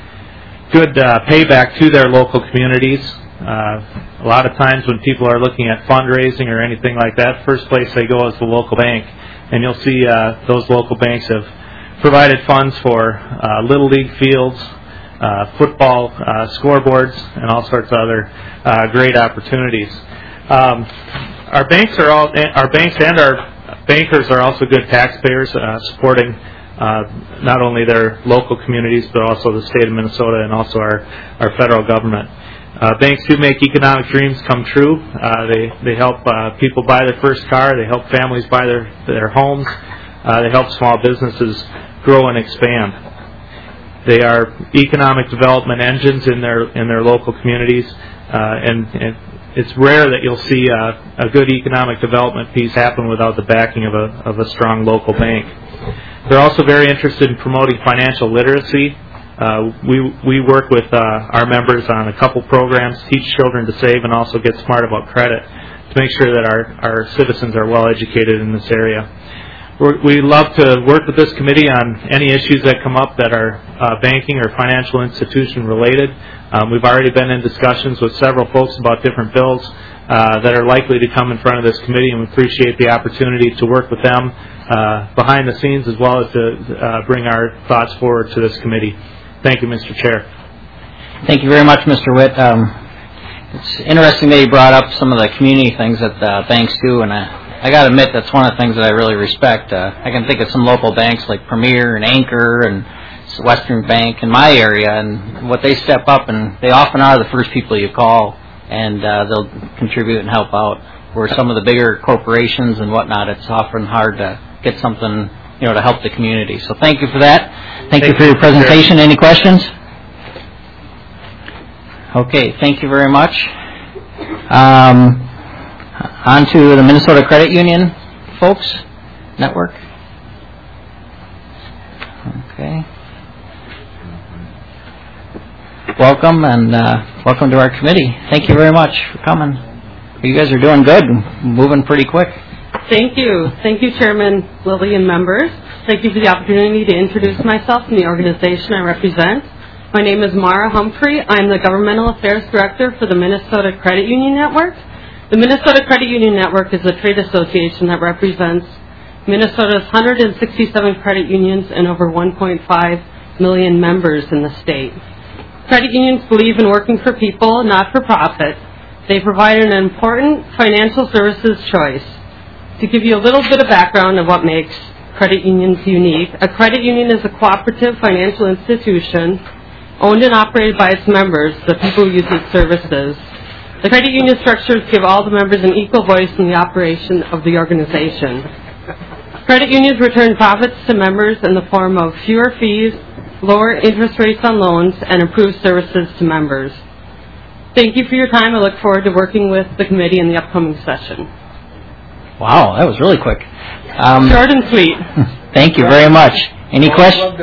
good uh, payback to their local communities. Uh, a lot of times when people are looking at fundraising or anything like that, first place they go is the local bank. And you'll see uh, those local banks have provided funds for uh, Little League fields, uh, football uh, scoreboards, and all sorts of other uh, great opportunities. Um, our banks are all, our banks and our bankers are also good taxpayers, uh, supporting uh, not only their local communities but also the state of Minnesota and also our, our federal government. Uh, banks do make economic dreams come true. Uh, they they help uh, people buy their first car. They help families buy their their homes. Uh, they help small businesses grow and expand. They are economic development engines in their in their local communities, uh, and, and it's rare that you'll see uh, a good economic development piece happen without the backing of a of a strong local bank. They're also very interested in promoting financial literacy. Uh, we we work with uh, our members on a couple programs, teach children to save and also get smart about credit, to make sure that our, our citizens are well educated in this area. We're, we love to work with this committee on any issues that come up that are uh, banking or financial institution related. Um, we've already been in discussions with several folks about different bills uh, that are likely to come in front of this committee, and we appreciate the opportunity to work with them uh, behind the scenes as well as to uh, bring our thoughts forward to this committee. Thank you, Mister Chair. Thank you very much, Mister Witt. Um, it's interesting that you brought up some of the community things that uh, banks do, and I, I got to admit that's one of the things that I really respect. Uh, I can think of some local banks like Premier and Anchor and Western Bank in my area, and what they step up, and they often are the first people you call, and uh, they'll contribute and help out. Where some of the bigger corporations and whatnot, it's often hard to get something, you know, to help the community. So thank you for that. Thank, thank you for your presentation. Any questions? Okay, thank you very much. Um, on to the Minnesota Credit Union folks network. Okay. Welcome, and uh, welcome to our committee. Thank you very much for coming. You guys are doing good, moving pretty quick. Thank you. Thank you, Chairman Lilly and members. Thank you for the opportunity to introduce myself and the organization I represent. My name is Mara Humphrey. I'm the Governmental Affairs Director for the Minnesota Credit Union Network. The Minnesota Credit Union Network is a trade association that represents Minnesota's one hundred sixty-seven credit unions and over one point five million members in the state. Credit unions believe in working for people, not for profit. They provide an important financial services choice. To give you a little bit of background of what makes credit unions unique, a credit union is a cooperative financial institution owned and operated by its members, the people who use its services. The credit union structures give all the members an equal voice in the operation of the organization. Credit unions return profits to members in the form of fewer fees, lower interest rates on loans, and improved services to members. Thank you for your time. I look forward to working with the committee in the upcoming session. Wow, that was really quick. Um, Short and sweet. Thank you very much. Any questions?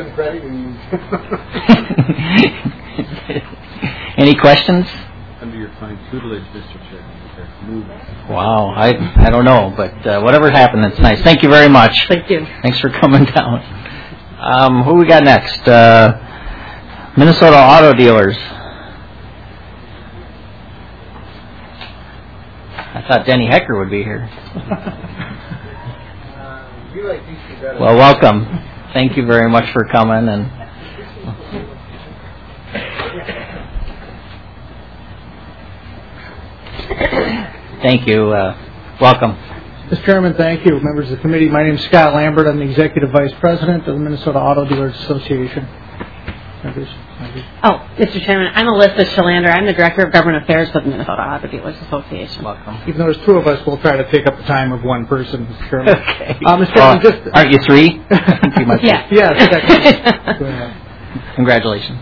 Any questions? Under your fine tutelage, Mister Chairman. Wow, I I don't know, but uh, whatever happened, it's nice. Thank you very much. Thank you. Thanks for coming down. Um, who we got next? Uh, Minnesota Auto Dealers. I thought Denny Hecker would be here. Well, welcome. Thank you very much for coming. And thank you. Uh, welcome. Mister Chairman, thank you. Members of the committee, my name is Scott Lambert. I'm the Executive Vice President of the Minnesota Auto Dealers Association. Members, members. Oh, Mister Chairman, I'm Alyssa Shalander. I'm the Director of Government Affairs for the Minnesota Auto Dealers Association. Welcome. Even though there's two of us, we'll try to take up the time of one person, Mister Chairman. Okay. Uh, Mister Chairman, Well, just... aren't you three? I think you must be. Yeah. Yes. Go ahead. Congratulations.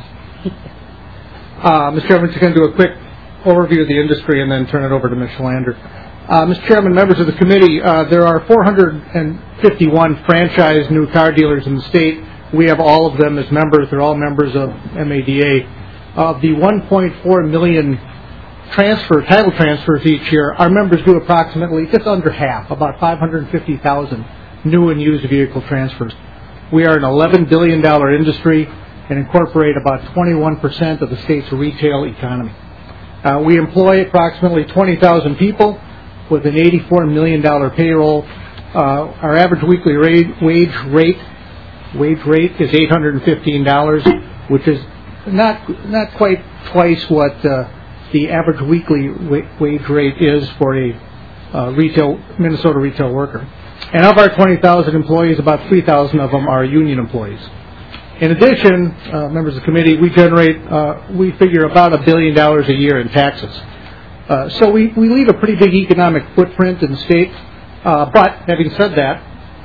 Uh, Mister Chairman, just going to do a quick overview of the industry and then turn it over to Miz Shalander. Uh, Mister Chairman, members of the committee, uh, there are four hundred fifty-one franchise new car dealers in the state. We have all of them as members. They're all members of M A D A. Of the one point four million transfer, title transfers each year, our members do approximately just under half, about five hundred fifty thousand new and used vehicle transfers. We are an eleven billion dollars industry and incorporate about twenty-one percent of the state's retail economy. Uh, we employ approximately twenty thousand people with an eighty-four million dollars payroll. Uh, our average weekly rate, wage rate wage rate is eight hundred fifteen dollars, which is not not quite twice what uh, the average weekly wa- wage rate is for a uh, retail Minnesota retail worker. And of our twenty thousand employees, about three thousand of them are union employees. In addition, uh, members of the committee, we generate, uh, we figure about a billion dollars a year in taxes. Uh, so we, we leave a pretty big economic footprint in the state. Uh, but having said that,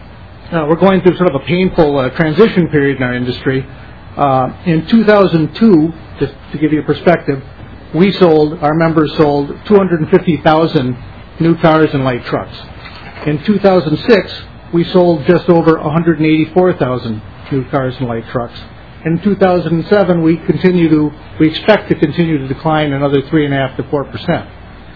uh, we're going through sort of a painful uh, transition period in our industry. Uh, in two thousand two, just to give you a perspective, we sold, our members sold two hundred fifty thousand new cars and light trucks. In two thousand six, we sold just over one hundred eighty-four thousand new cars and light trucks. In two thousand seven, we continue to, we expect to continue to decline another three and a half to four percent.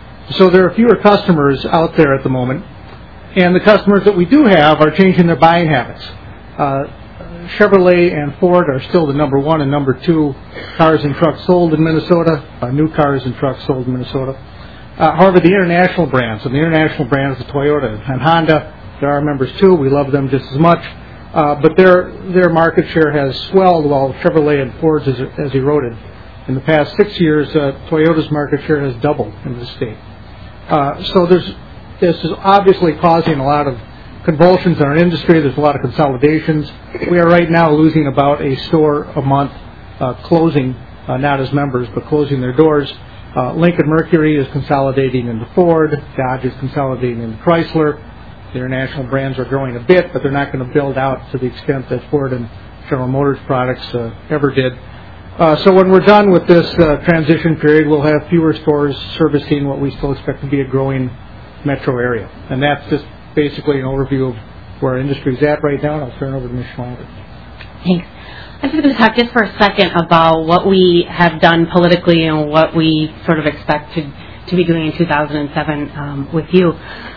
So there are fewer customers out there at the moment, and the customers that we do have are changing their buying habits. Uh, Chevrolet and Ford are still the number one and number two cars and trucks sold in Minnesota, uh, new cars and trucks sold in Minnesota. Uh, however, the international brands, and the international brands, the Toyota and Honda, they're our members too. We love them just as much. Uh, but their their market share has swelled while Chevrolet and Ford's has, has eroded. In the past six years, uh, Toyota's market share has doubled in the state. Uh, so there's this is obviously causing a lot of convulsions in our industry. There's a lot of consolidations. We are right now losing about a store a month, uh, closing, uh, not as members, but closing their doors. Uh, Lincoln Mercury is consolidating into Ford. Dodge is consolidating into Chrysler. The international brands are growing a bit, but they're not going to build out to the extent that Ford and General Motors products uh, ever did. Uh, so when we're done with this uh, transition period, we'll have fewer stores servicing what we still expect to be a growing metro area. And that's just basically an overview of where our industry is at right now, and I'll turn it over to Miz Schwalder. Thanks. I'm just going to talk just for a second about what we have done politically and what we sort of expect to, to be doing in two thousand seven um, with you.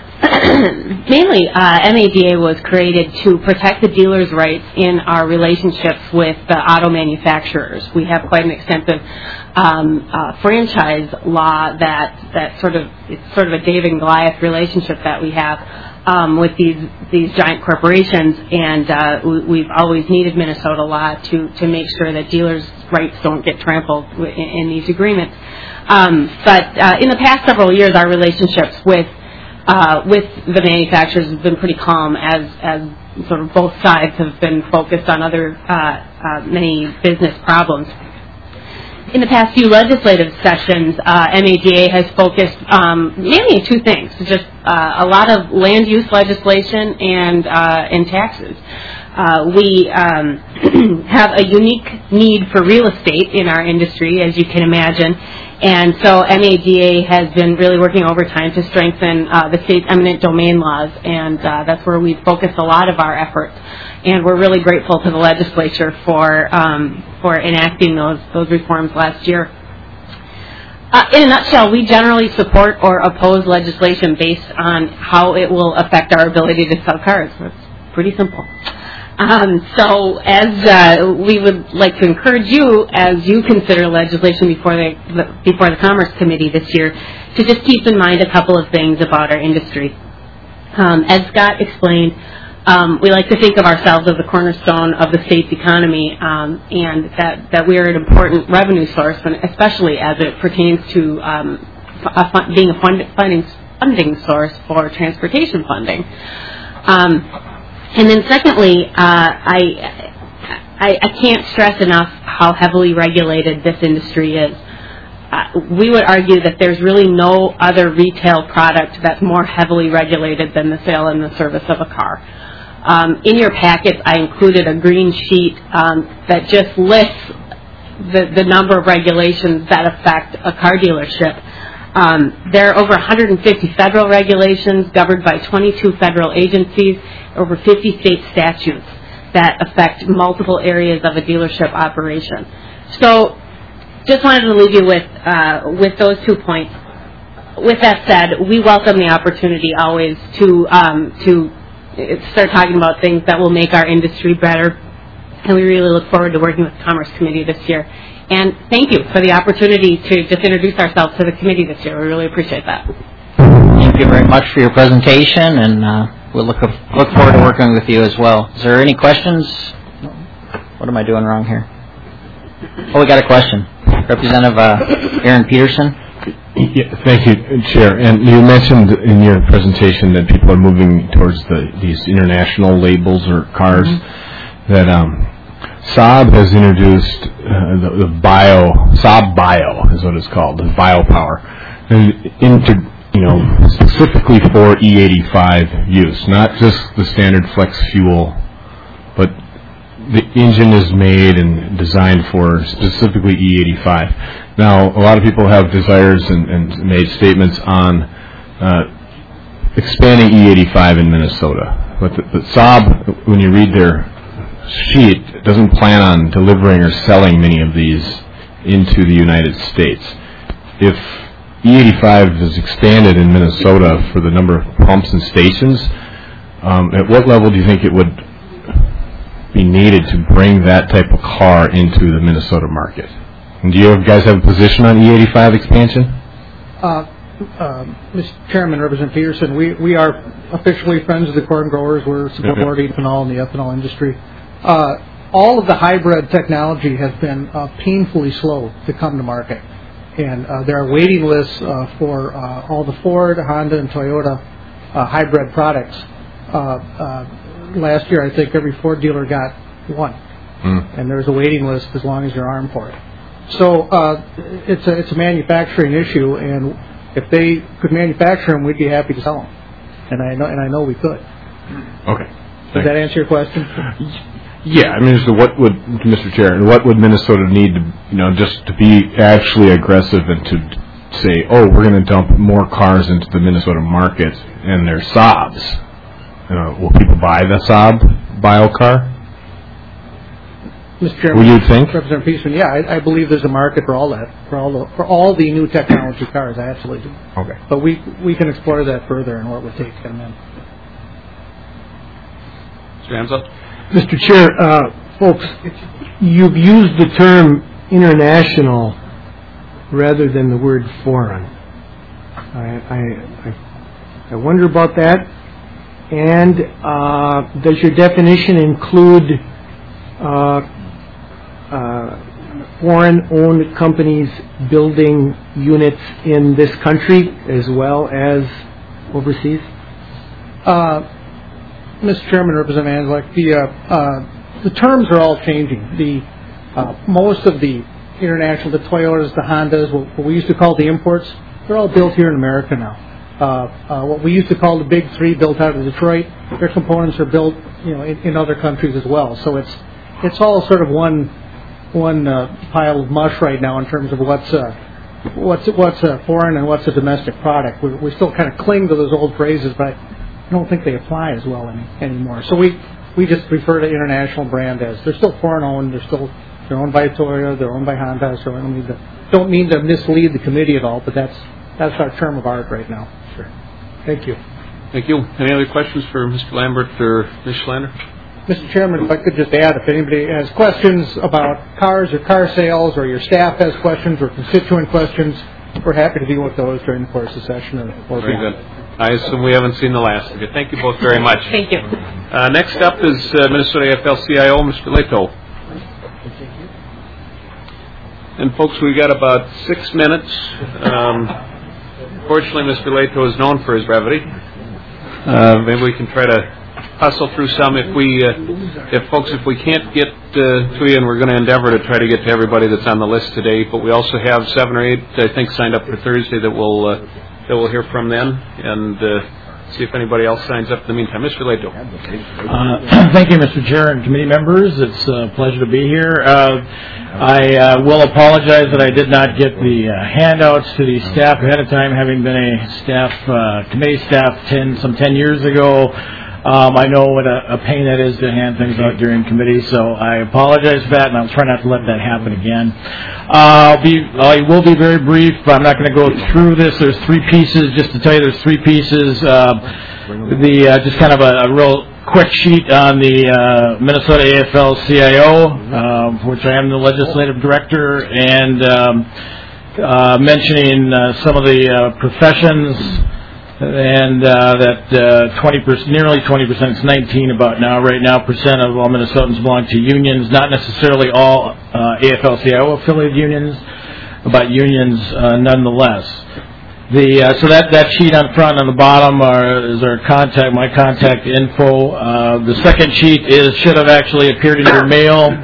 Mainly, uh, M A D A was created to protect the dealers' rights in our relationships with the auto manufacturers. We have quite an extensive um, uh, franchise law that that sort of it's sort of a David and Goliath relationship that we have um, with these these giant corporations, and uh, we, we've always needed Minnesota law to to make sure that dealers' rights don't get trampled in, in these agreements. Um, but uh, in the past several years, our relationships with uh, with the manufacturers has been pretty calm as as sort of both sides have been focused on other uh, uh, many business problems. In the past few legislative sessions, uh, M A D A has focused um, mainly on two things: just uh, a lot of land use legislation and uh, and taxes. Uh, we um, have a unique need for real estate in our industry, as you can imagine, and so M A D A has been really working overtime to strengthen uh, the state's eminent domain laws, and uh, that's where we've focused a lot of our efforts. And we're really grateful to the legislature for um, for enacting those those reforms last year. Uh, in a nutshell, we generally support or oppose legislation based on how it will affect our ability to sell cars. That's pretty simple. Um, so as uh, we would like to encourage you, as you consider legislation before the, the before the Commerce Committee this year, to just keep in mind a couple of things about our industry. Um, as Scott explained, um, we like to think of ourselves as the cornerstone of the state's economy, um, and that, that we are an important revenue source, and especially as it pertains to um, a fun, being a fund, funding, funding source for transportation funding. Um, And then secondly, uh, I, I I can't stress enough how heavily regulated this industry is. Uh, we would argue that there's really no other retail product that's more heavily regulated than the sale and the service of a car. Um, in your packets, I included a green sheet um, that just lists the, the number of regulations that affect a car dealership. Um, there are over one hundred fifty federal regulations governed by twenty-two federal agencies, over fifty state statutes that affect multiple areas of a dealership operation. So just wanted to leave you with uh, with those two points. With that said, we welcome the opportunity always to um, to start talking about things that will make our industry better, and we really look forward to working with the Commerce Committee this year. And thank you for the opportunity to just introduce ourselves to the committee this year. We really appreciate that. Thank you very much for your presentation, and uh, we'll look look forward to working with you as well. Is there any questions? What am I doing wrong here? Oh, we got a question. Representative uh, Aaron Peterson. Yeah, thank you, Chair. And you mentioned in your presentation that people are moving towards the, these international labels or cars. Mm-hmm. That um, Saab has introduced uh, the, the bio Saab Bio is what it's called, the biopower, and into you know specifically for E eighty-five use, not just the standard flex fuel, but the engine is made and designed for specifically E eighty-five. Now, a lot of people have desires and, and made statements on uh, expanding E eighty-five in Minnesota, but the, the Saab, when you read their sheet, doesn't plan on delivering or selling many of these into the United States. If E eighty-five is expanded in Minnesota for the number of pumps and stations, um, at what level do you think it would be needed to bring that type of car into the Minnesota market? And do you guys have a position on E eighty-five expansion? Uh, uh, Mister Chairman, Representative Peterson, we, we are officially friends of the corn growers. We're supporting okay. ethanol in the ethanol industry. Uh, all of the hybrid technology has been uh, painfully slow to come to market. And uh, there are waiting lists uh, for uh, all the Ford, Honda, and Toyota uh, hybrid products. Uh, uh, last year, I think every Ford dealer got one. Mm. And there's a waiting list as long as you're armed for it. So uh, it's, a, it's a manufacturing issue, and if they could manufacture them, we'd be happy to sell them. And I know, and I know we could. Okay. Thanks. Does that answer your question? Yeah, I mean, so what would, Mister Chair, and what would Minnesota need to, you know, just to be actually aggressive and to say, oh, we're going to dump more cars into the Minnesota market, and they're Saabs. Uh, will people buy the Saab bio car? Mister Chairman, what do you think? Representative Peterson, yeah, I, I believe there's a market for all that, for all the for all the new technology cars. I absolutely do. Okay. But we we can explore that further and what it would take to get them in. Mister Hanso? Mister Chair, uh, folks, you've used the term international rather than the word foreign. I I, I, I wonder about that. And uh, does your definition include uh, uh, foreign-owned companies building units in this country as well as overseas? Uh, Mister Chairman, Representative Anzalek, the uh, uh, the terms are all changing. The uh, most of the international, the Toyotas, the Hondas, what, what we used to call the imports, they're all built here in America now. Uh, uh, what we used to call the big three, built out of Detroit, their components are built, you know, in, in other countries as well. So it's it's all sort of one one uh, pile of mush right now in terms of what's uh, what's what's a foreign and what's a domestic product. We, we still kind of cling to those old phrases, but I don't think they apply as well any, anymore. So we we just refer to international brand as they're still foreign owned. They're still they're owned by Toyota. They're owned by Honda. So I don't mean to don't mean to mislead the committee at all, but that's that's our term of art right now. Sure. Thank you. Thank you. Any other questions for Mister Lambert or Miz Schlander? Mister Chairman, if I could just add, if anybody has questions about cars or car sales, or your staff has questions or constituent questions, we're happy to deal with those during the course of the session. Or, or Very beyond. good. I assume we haven't seen the last of you. Thank you both very much. Thank you. Uh, next up is uh, Minnesota A F L C I O, Mister Leto. And folks, we've got about six minutes. Um, Fortunately, Mister Leto is known for his brevity. Uh, maybe we can try to hustle through some. If we, uh, if folks, if we can't get uh, to you, and we're going to endeavor to try to get to everybody that's on the list today. But we also have seven or eight, I think, signed up for Thursday that we'll uh, that we'll hear from then, and uh, see if anybody else signs up in the meantime. Mister Leto. Uh, thank you, Mister Chair and committee members. It's a pleasure to be here. Uh, I uh, will apologize that I did not get the uh, handouts to the staff ahead of time, having been a staff uh, committee staff ten some ten years ago. Um, I know what a, a pain that is to hand things out during committee, so I apologize for that, and I'll try not to let that happen again. Uh, I'll be, I will be very brief. I'm not going to go through this. There's three pieces. Just to tell you, there's three pieces. Uh, the uh, just kind of a, a real quick sheet on the uh, Minnesota A F L C I O, uh, for which I am the legislative director, and um, uh, mentioning uh, some of the uh, professions. And uh, that uh, twenty percent, nearly twenty percent, it's nineteen about now, right now, percent of all Minnesotans belong to unions, not necessarily all uh, A F L C I O affiliated unions, but unions uh, nonetheless. The uh, so that, that sheet on front and on the bottom are, is our contact, my contact info. Uh, the second sheet is should have actually appeared in your mail.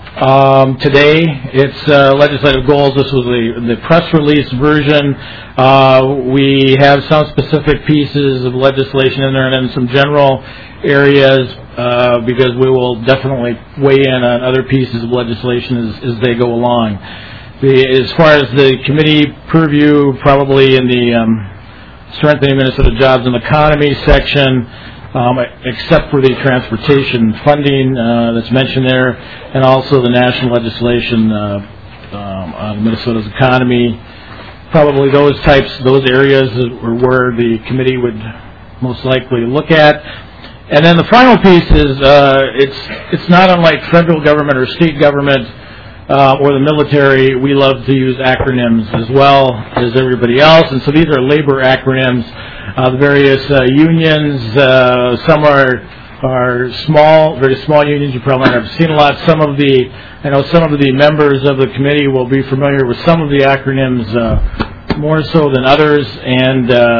Um, today, it's uh, legislative goals. This was the, the press release version. Uh, we have some specific pieces of legislation in there and then some general areas uh, because we will definitely weigh in on other pieces of legislation as, as they go along. The, as far as the committee purview, probably in the um, Strengthening Minnesota Jobs and Economy section, Um, except for the transportation funding uh, that's mentioned there, and also the national legislation uh, um, on Minnesota's economy. Probably those types, those areas are where the committee would most likely look at. And then the final piece is uh, it's it's not unlike federal government or state government uh, or the military. We love to use acronyms as well as everybody else, and so these are labor acronyms. Uh, the various uh, unions, uh, some are are small, very small unions. You probably have seen a lot. Some of the, I know some of the members of the committee will be familiar with some of the acronyms uh, more so than others. And uh,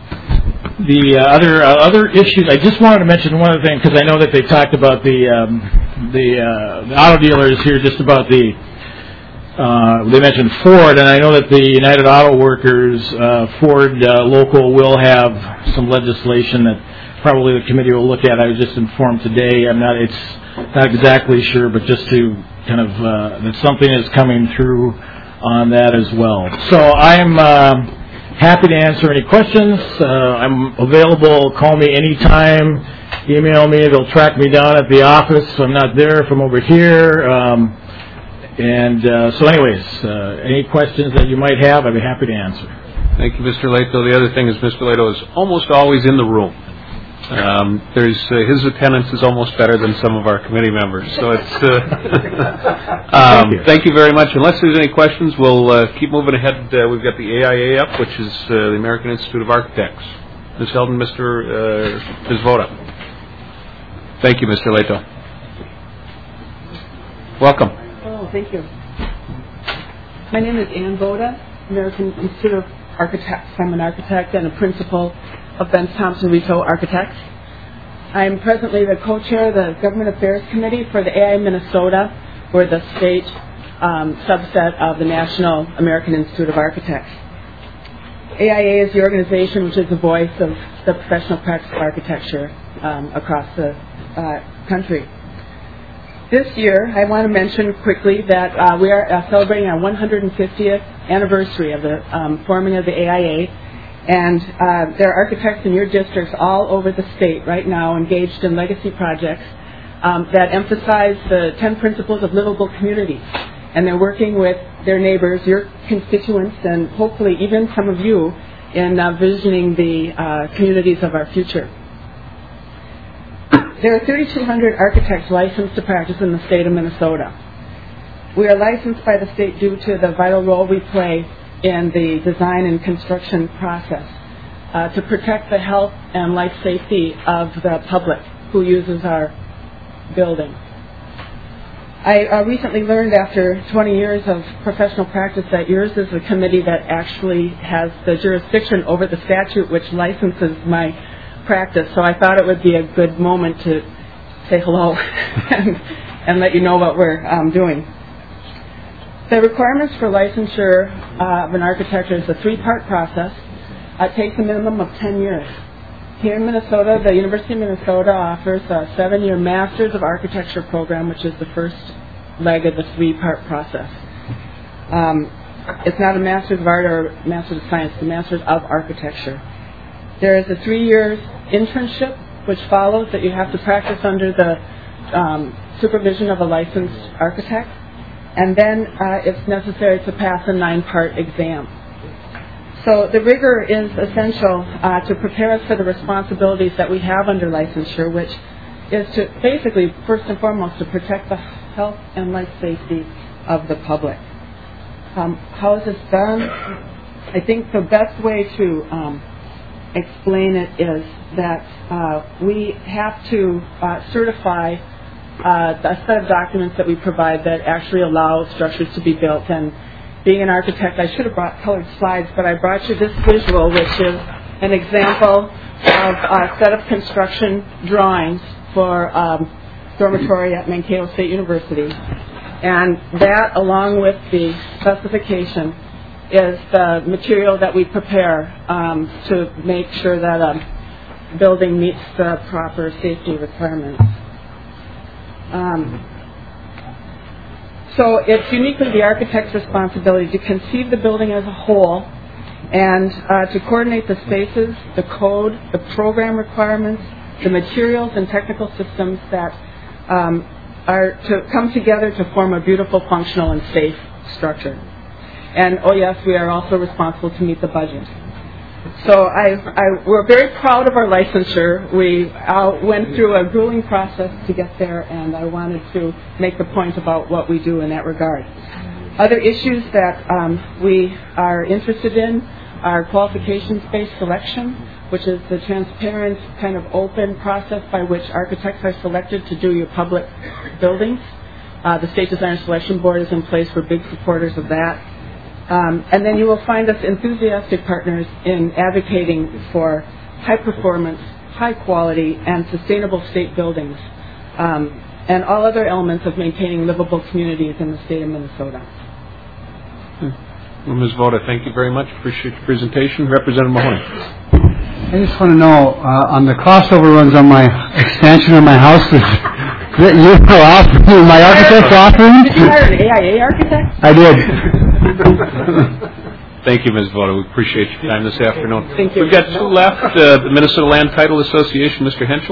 the uh, other uh, other issues, I just wanted to mention one other thing because I know that they talked about the um, the, uh, the auto dealers here, just about the. Uh, they mentioned Ford, and I know that the United Auto Workers, uh, Ford uh, local, will have some legislation that probably the committee will look at. I was just informed today. I'm not. It's not exactly sure, but just to kind of uh, that something is coming through on that as well. So I'm uh, happy to answer any questions. Uh, I'm available. Call me anytime. Email me. They'll track me down at the office. So I'm not there. If I'm over here. Um, And uh, so anyways, uh, any questions that you might have, I'd be happy to answer. Thank you, Mister Leto. The other thing is Mister Leto is almost always in the room. Um, there's uh, his attendance is almost better than some of our committee members. So it's uh, um, thank, you. thank you very much. Unless there's any questions, we'll uh, keep moving ahead. Uh, we've got the A I A up, which is uh, the American Institute of Architects. Miz Heldon, Mister Uh, Miz Voda. Thank you, Mister Leto. Welcome. Thank you. My name is Ann Voda, American Institute of architects. I'm an architect and a principal of Benz Thompson Rito Architects. I'm presently the co-chair of the Government Affairs Committee for the A I Minnesota. We're the state um, subset of the National American Institute of Architects. A I A is the organization which is the voice of the professional practice of architecture um, across the uh, country. This year, I want to mention quickly that uh, we are uh, celebrating our one hundred fiftieth anniversary of the um, forming of the A I A, and uh, there are architects in your districts all over the state right now engaged in legacy projects um, that emphasize the ten principles of livable communities, and they're working with their neighbors, your constituents, and hopefully even some of you in uh, visioning the uh, communities of our future. There are thirty-two hundred architects licensed to practice in the state of Minnesota. We are licensed by the state due to the vital role we play in the design and construction process uh, to protect the health and life safety of the public who uses our building. I uh, recently learned after twenty years of professional practice that yours is the committee that actually has the jurisdiction over the statute which licenses my practice, so I thought it would be a good moment to say hello and, and let you know what we're um, doing. The requirements for licensure uh, of an architect is a three-part process. It takes a minimum of ten years. Here in Minnesota, the University of Minnesota offers a seven-year Masters of Architecture program, which is the first leg of the three-part process. Um, it's not a Master's of Art or Master's of Science, it's a Master's of Architecture. There is a three-year internship, which follows that you have to practice under the um, supervision of a licensed architect, and then uh, it's necessary to pass a nine-part exam. So the rigor is essential uh, to prepare us for the responsibilities that we have under licensure, which is to basically, first and foremost, to protect the health and life safety of the public. Um, how is this done? I think the best way to um, explain it is that uh, we have to uh, certify uh, a set of documents that we provide that actually allow structures to be built. And being an architect, I should have brought colored slides, but I brought you this visual, which is an example of a set of construction drawings for um, dormitory at Mankato State University. And that, along with the specification, is the material that we prepare um, to make sure that a building meets the proper safety requirements. Um, so it's uniquely the architect's responsibility to conceive the building as a whole and uh, to coordinate the spaces, the code, the program requirements, the materials and technical systems that um, are to come together to form a beautiful, functional, and safe structure. And, oh yes, we are also responsible to meet the budget. So I, I, we're very proud of our licensure. We uh, went through a grueling process to get there, and I wanted to make the point about what we do in that regard. Other issues that um, we are interested in are qualifications-based selection, which is the transparent, kind of open process by which architects are selected to do your public buildings. Uh, the State Designer Selection Board is in place. We're big supporters of that. Um, and then you will find us enthusiastic partners in advocating for high performance, high quality, and sustainable state buildings, um, and all other elements of maintaining livable communities in the state of Minnesota. Well, Miz Voda, thank you very much. Appreciate your presentation. Representative Mahoney. I just want to know, uh, on the crossover runs on my expansion of my house, that you were offering, my architect's offering? Did you hire an A I A architect? I did. Thank you, Miz Voda. We appreciate your time this afternoon. Thank you. We've got two left. Uh, the Minnesota Land Title Association, Mister Henschel.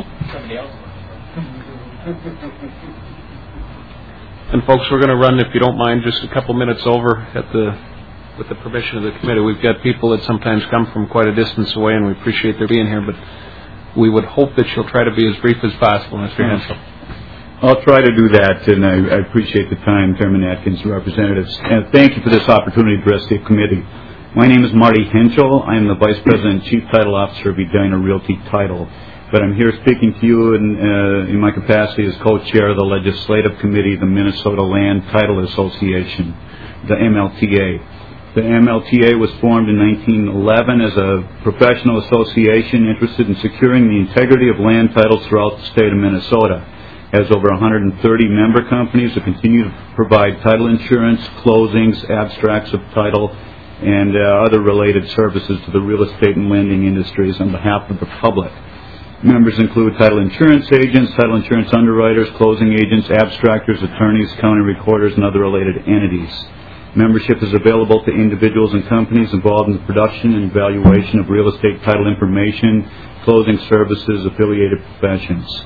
And folks, we're going to run, if you don't mind, just a couple minutes over at the, with the permission of the committee. We've got people that sometimes come from quite a distance away, and we appreciate their being here, but we would hope that you'll try to be as brief as possible, Mister Mm-hmm. Henschel. I'll try to do that, and I, I appreciate the time, Chairman Atkins, representatives. And thank you for this opportunity to address the committee. My name is Marty Henschel. I am the Vice President and Chief Title Officer of Edina Realty Title. But I'm here speaking to you in, uh, in my capacity as co-chair of the Legislative Committee of the Minnesota Land Title Association, the M L T A. The M L T A was formed in nineteen eleven as a professional association interested in securing the integrity of land titles throughout the state of Minnesota. It has over one hundred thirty member companies that continue to provide title insurance, closings, abstracts of title, and uh, other related services to the real estate and lending industries on behalf of the public. Members include title insurance agents, title insurance underwriters, closing agents, abstractors, attorneys, county recorders, and other related entities. Membership is available to individuals and companies involved in the production and evaluation of real estate title information, closing services, affiliated professions.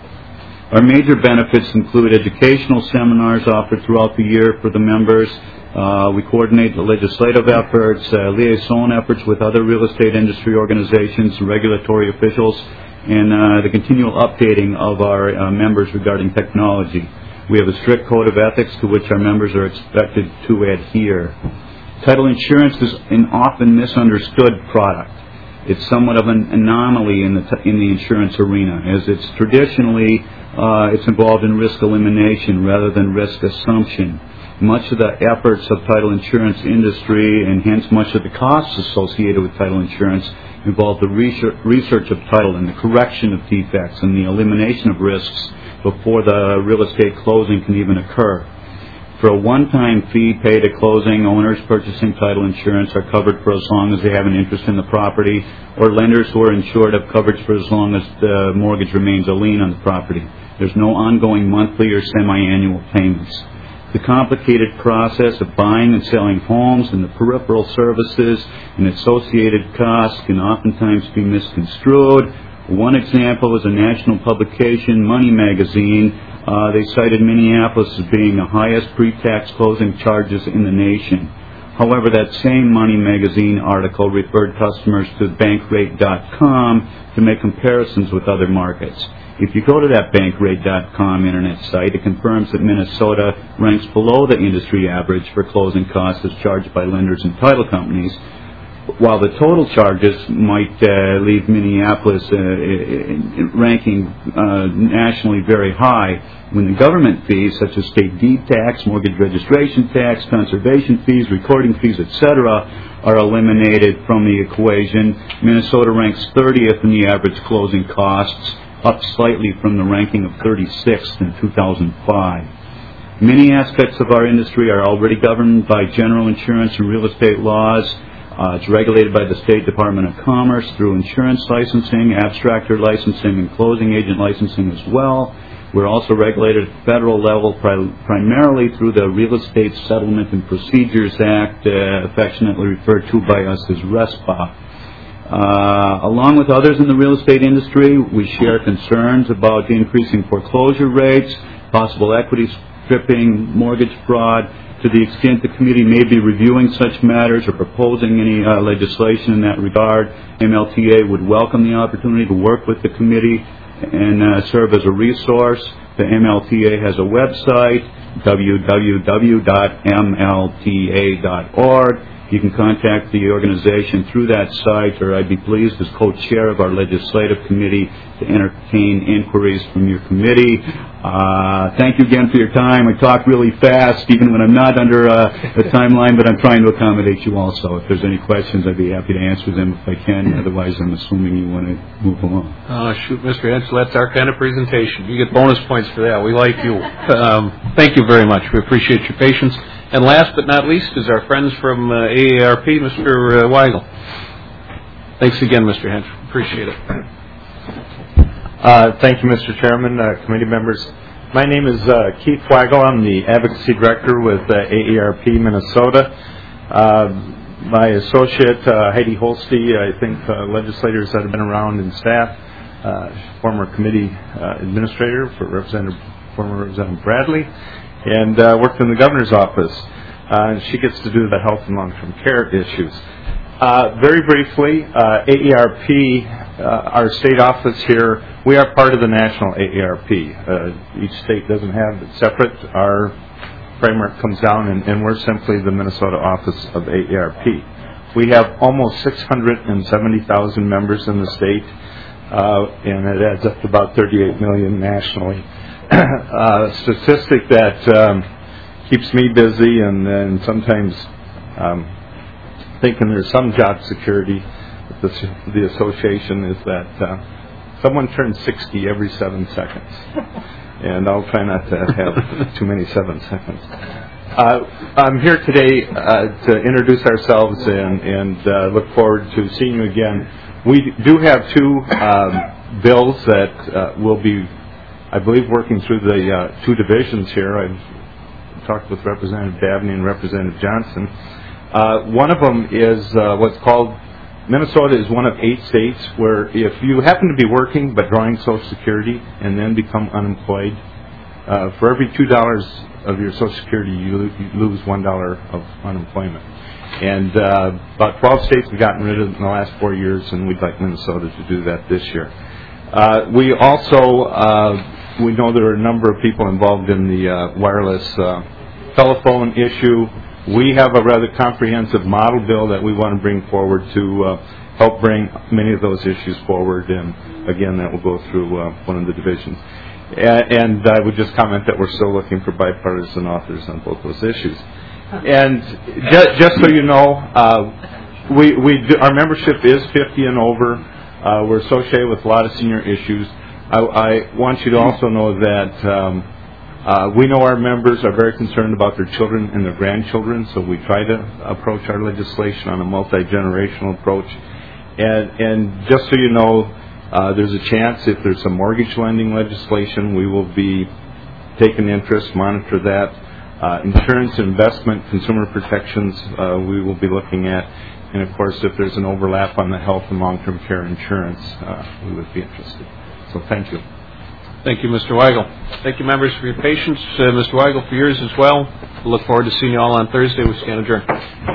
Our major benefits include educational seminars offered throughout the year for the members. Uh, we coordinate the legislative efforts, uh, liaison efforts with other real estate industry organizations, regulatory officials, and uh, the continual updating of our uh, members regarding technology. We have a strict code of ethics to which our members are expected to adhere. Title insurance is an often misunderstood product. It's somewhat of an anomaly in the t- in the insurance arena, as it's traditionally uh, it's involved in risk elimination rather than risk assumption. Much of the efforts of title insurance industry, and hence much of the costs associated with title insurance, involve the research, research of title and the correction of defects and the elimination of risks before the real estate closing can even occur. For a one-time fee paid at closing, owners purchasing title insurance are covered for as long as they have an interest in the property, or lenders who are insured have coverage for as long as the mortgage remains a lien on the property. There's no ongoing monthly or semi-annual payments. The complicated process of buying and selling homes and the peripheral services and associated costs can oftentimes be misconstrued. One example is a national publication, Money Magazine. Uh, they cited Minneapolis as being the highest pre-tax closing charges in the nation. However, that same Money Magazine article referred customers to bankrate dot com to make comparisons with other markets. If you go to that bankrate dot com internet site, it confirms that Minnesota ranks below the industry average for closing costs as charged by lenders and title companies, while the total charges might uh, leave Minneapolis uh, ranking uh, nationally very high. When the government fees, such as state deed tax, mortgage registration tax, conservation fees, recording fees, et cetera, are eliminated from the equation, Minnesota ranks thirtieth in the average closing costs, up slightly from the ranking of thirty-sixth in two thousand five. Many aspects of our industry are already governed by general insurance and real estate laws. Uh, it's regulated by the State Department of Commerce through insurance licensing, abstractor licensing, and closing agent licensing as well. We're also regulated at the federal level pri- primarily through the Real Estate Settlement and Procedures Act, uh, affectionately referred to by us as RESPA. Uh, along with others in the real estate industry, we share concerns about the increasing foreclosure rates, possible equity stripping, mortgage fraud. To the extent the committee may be reviewing such matters or proposing any uh, legislation in that regard, M L T A would welcome the opportunity to work with the committee and uh, serve as a resource. The M L T A has a website, w w w dot m l t a dot org. You can contact the organization through that site, or I'd be pleased as co-chair of our legislative committee to entertain inquiries from your committee. Uh, thank you again for your time. I talk really fast, even when I'm not under uh, a timeline, but I'm trying to accommodate you also. If there's any questions, I'd be happy to answer them if I can. Otherwise, I'm assuming you want to move along. Oh, shoot, Mister Hensel, that's our kind of presentation. You get bonus points for that. We like you. Um, thank you very much. We appreciate your patience. And last but not least is our friends from uh, A A R P, Mister Uh, Weigel. Thanks again, Mister Hensel. Appreciate it. Uh, thank you, Mister Chairman, uh, committee members. My name is uh, Keith Weigel. I'm the Advocacy Director with uh, A A R P Minnesota. Uh, my associate, uh, Heidi Holste, I think uh, legislators that have been around in staff, uh, former committee uh, administrator for Representative, former Representative Bradley, and uh, worked in the governor's office. Uh, and she gets to do the health and long-term care issues. Uh, very briefly, uh, A A R P, uh, our state office here, we are part of the national A A R P. Uh, each state doesn't have it separate. Our framework comes down, and, and we're simply the Minnesota office of A A R P. We have almost six hundred seventy thousand members in the state, uh, and it adds up to about thirty-eight million nationally. uh, statistic that um, keeps me busy and, and sometimes um, thinking there's some job security with the, the association is that uh, someone turns sixty every seven seconds. And I'll try not to have too many seven seconds. Uh, I'm here today uh, to introduce ourselves and, and uh, look forward to seeing you again. We do have two um, bills that uh, will be, I believe, working through the uh, two divisions here. I've talked with Representative Dabney and Representative Johnson. Uh, one of them is uh, what's called, Minnesota is one of eight states where if you happen to be working but drawing Social Security and then become unemployed, uh, for every two dollars of your Social Security, you, lo- you lose one dollar of unemployment. And uh, about twelve states have gotten rid of it in the last four years, and we'd like Minnesota to do that this year. Uh, we also, uh, we know there are a number of people involved in the uh, wireless uh, telephone issue. We have a rather comprehensive model bill that we want to bring forward to uh, help bring many of those issues forward, and again, that will go through uh, one of the divisions. And I would just comment that we're still looking for bipartisan authors on both those issues. And just, just so you know, uh, we, we do, our membership is fifty and over. Uh, we're associated with a lot of senior issues. I, I want you to also know that um, uh, we know our members are very concerned about their children and their grandchildren, so we try to approach our legislation on a multi-generational approach. And, and just so you know, Uh, there's a chance if there's some mortgage lending legislation, we will be taking interest, monitor that. Uh, insurance, investment, consumer protections, uh, we will be looking at. And, of course, if there's an overlap on the health and long-term care insurance, uh, we would be interested. So thank you. Thank you, Mister Weigel. Thank you, members, for your patience. Uh, Mister Weigel, for yours as well. We look forward to seeing you all on Thursday. We stand adjourned.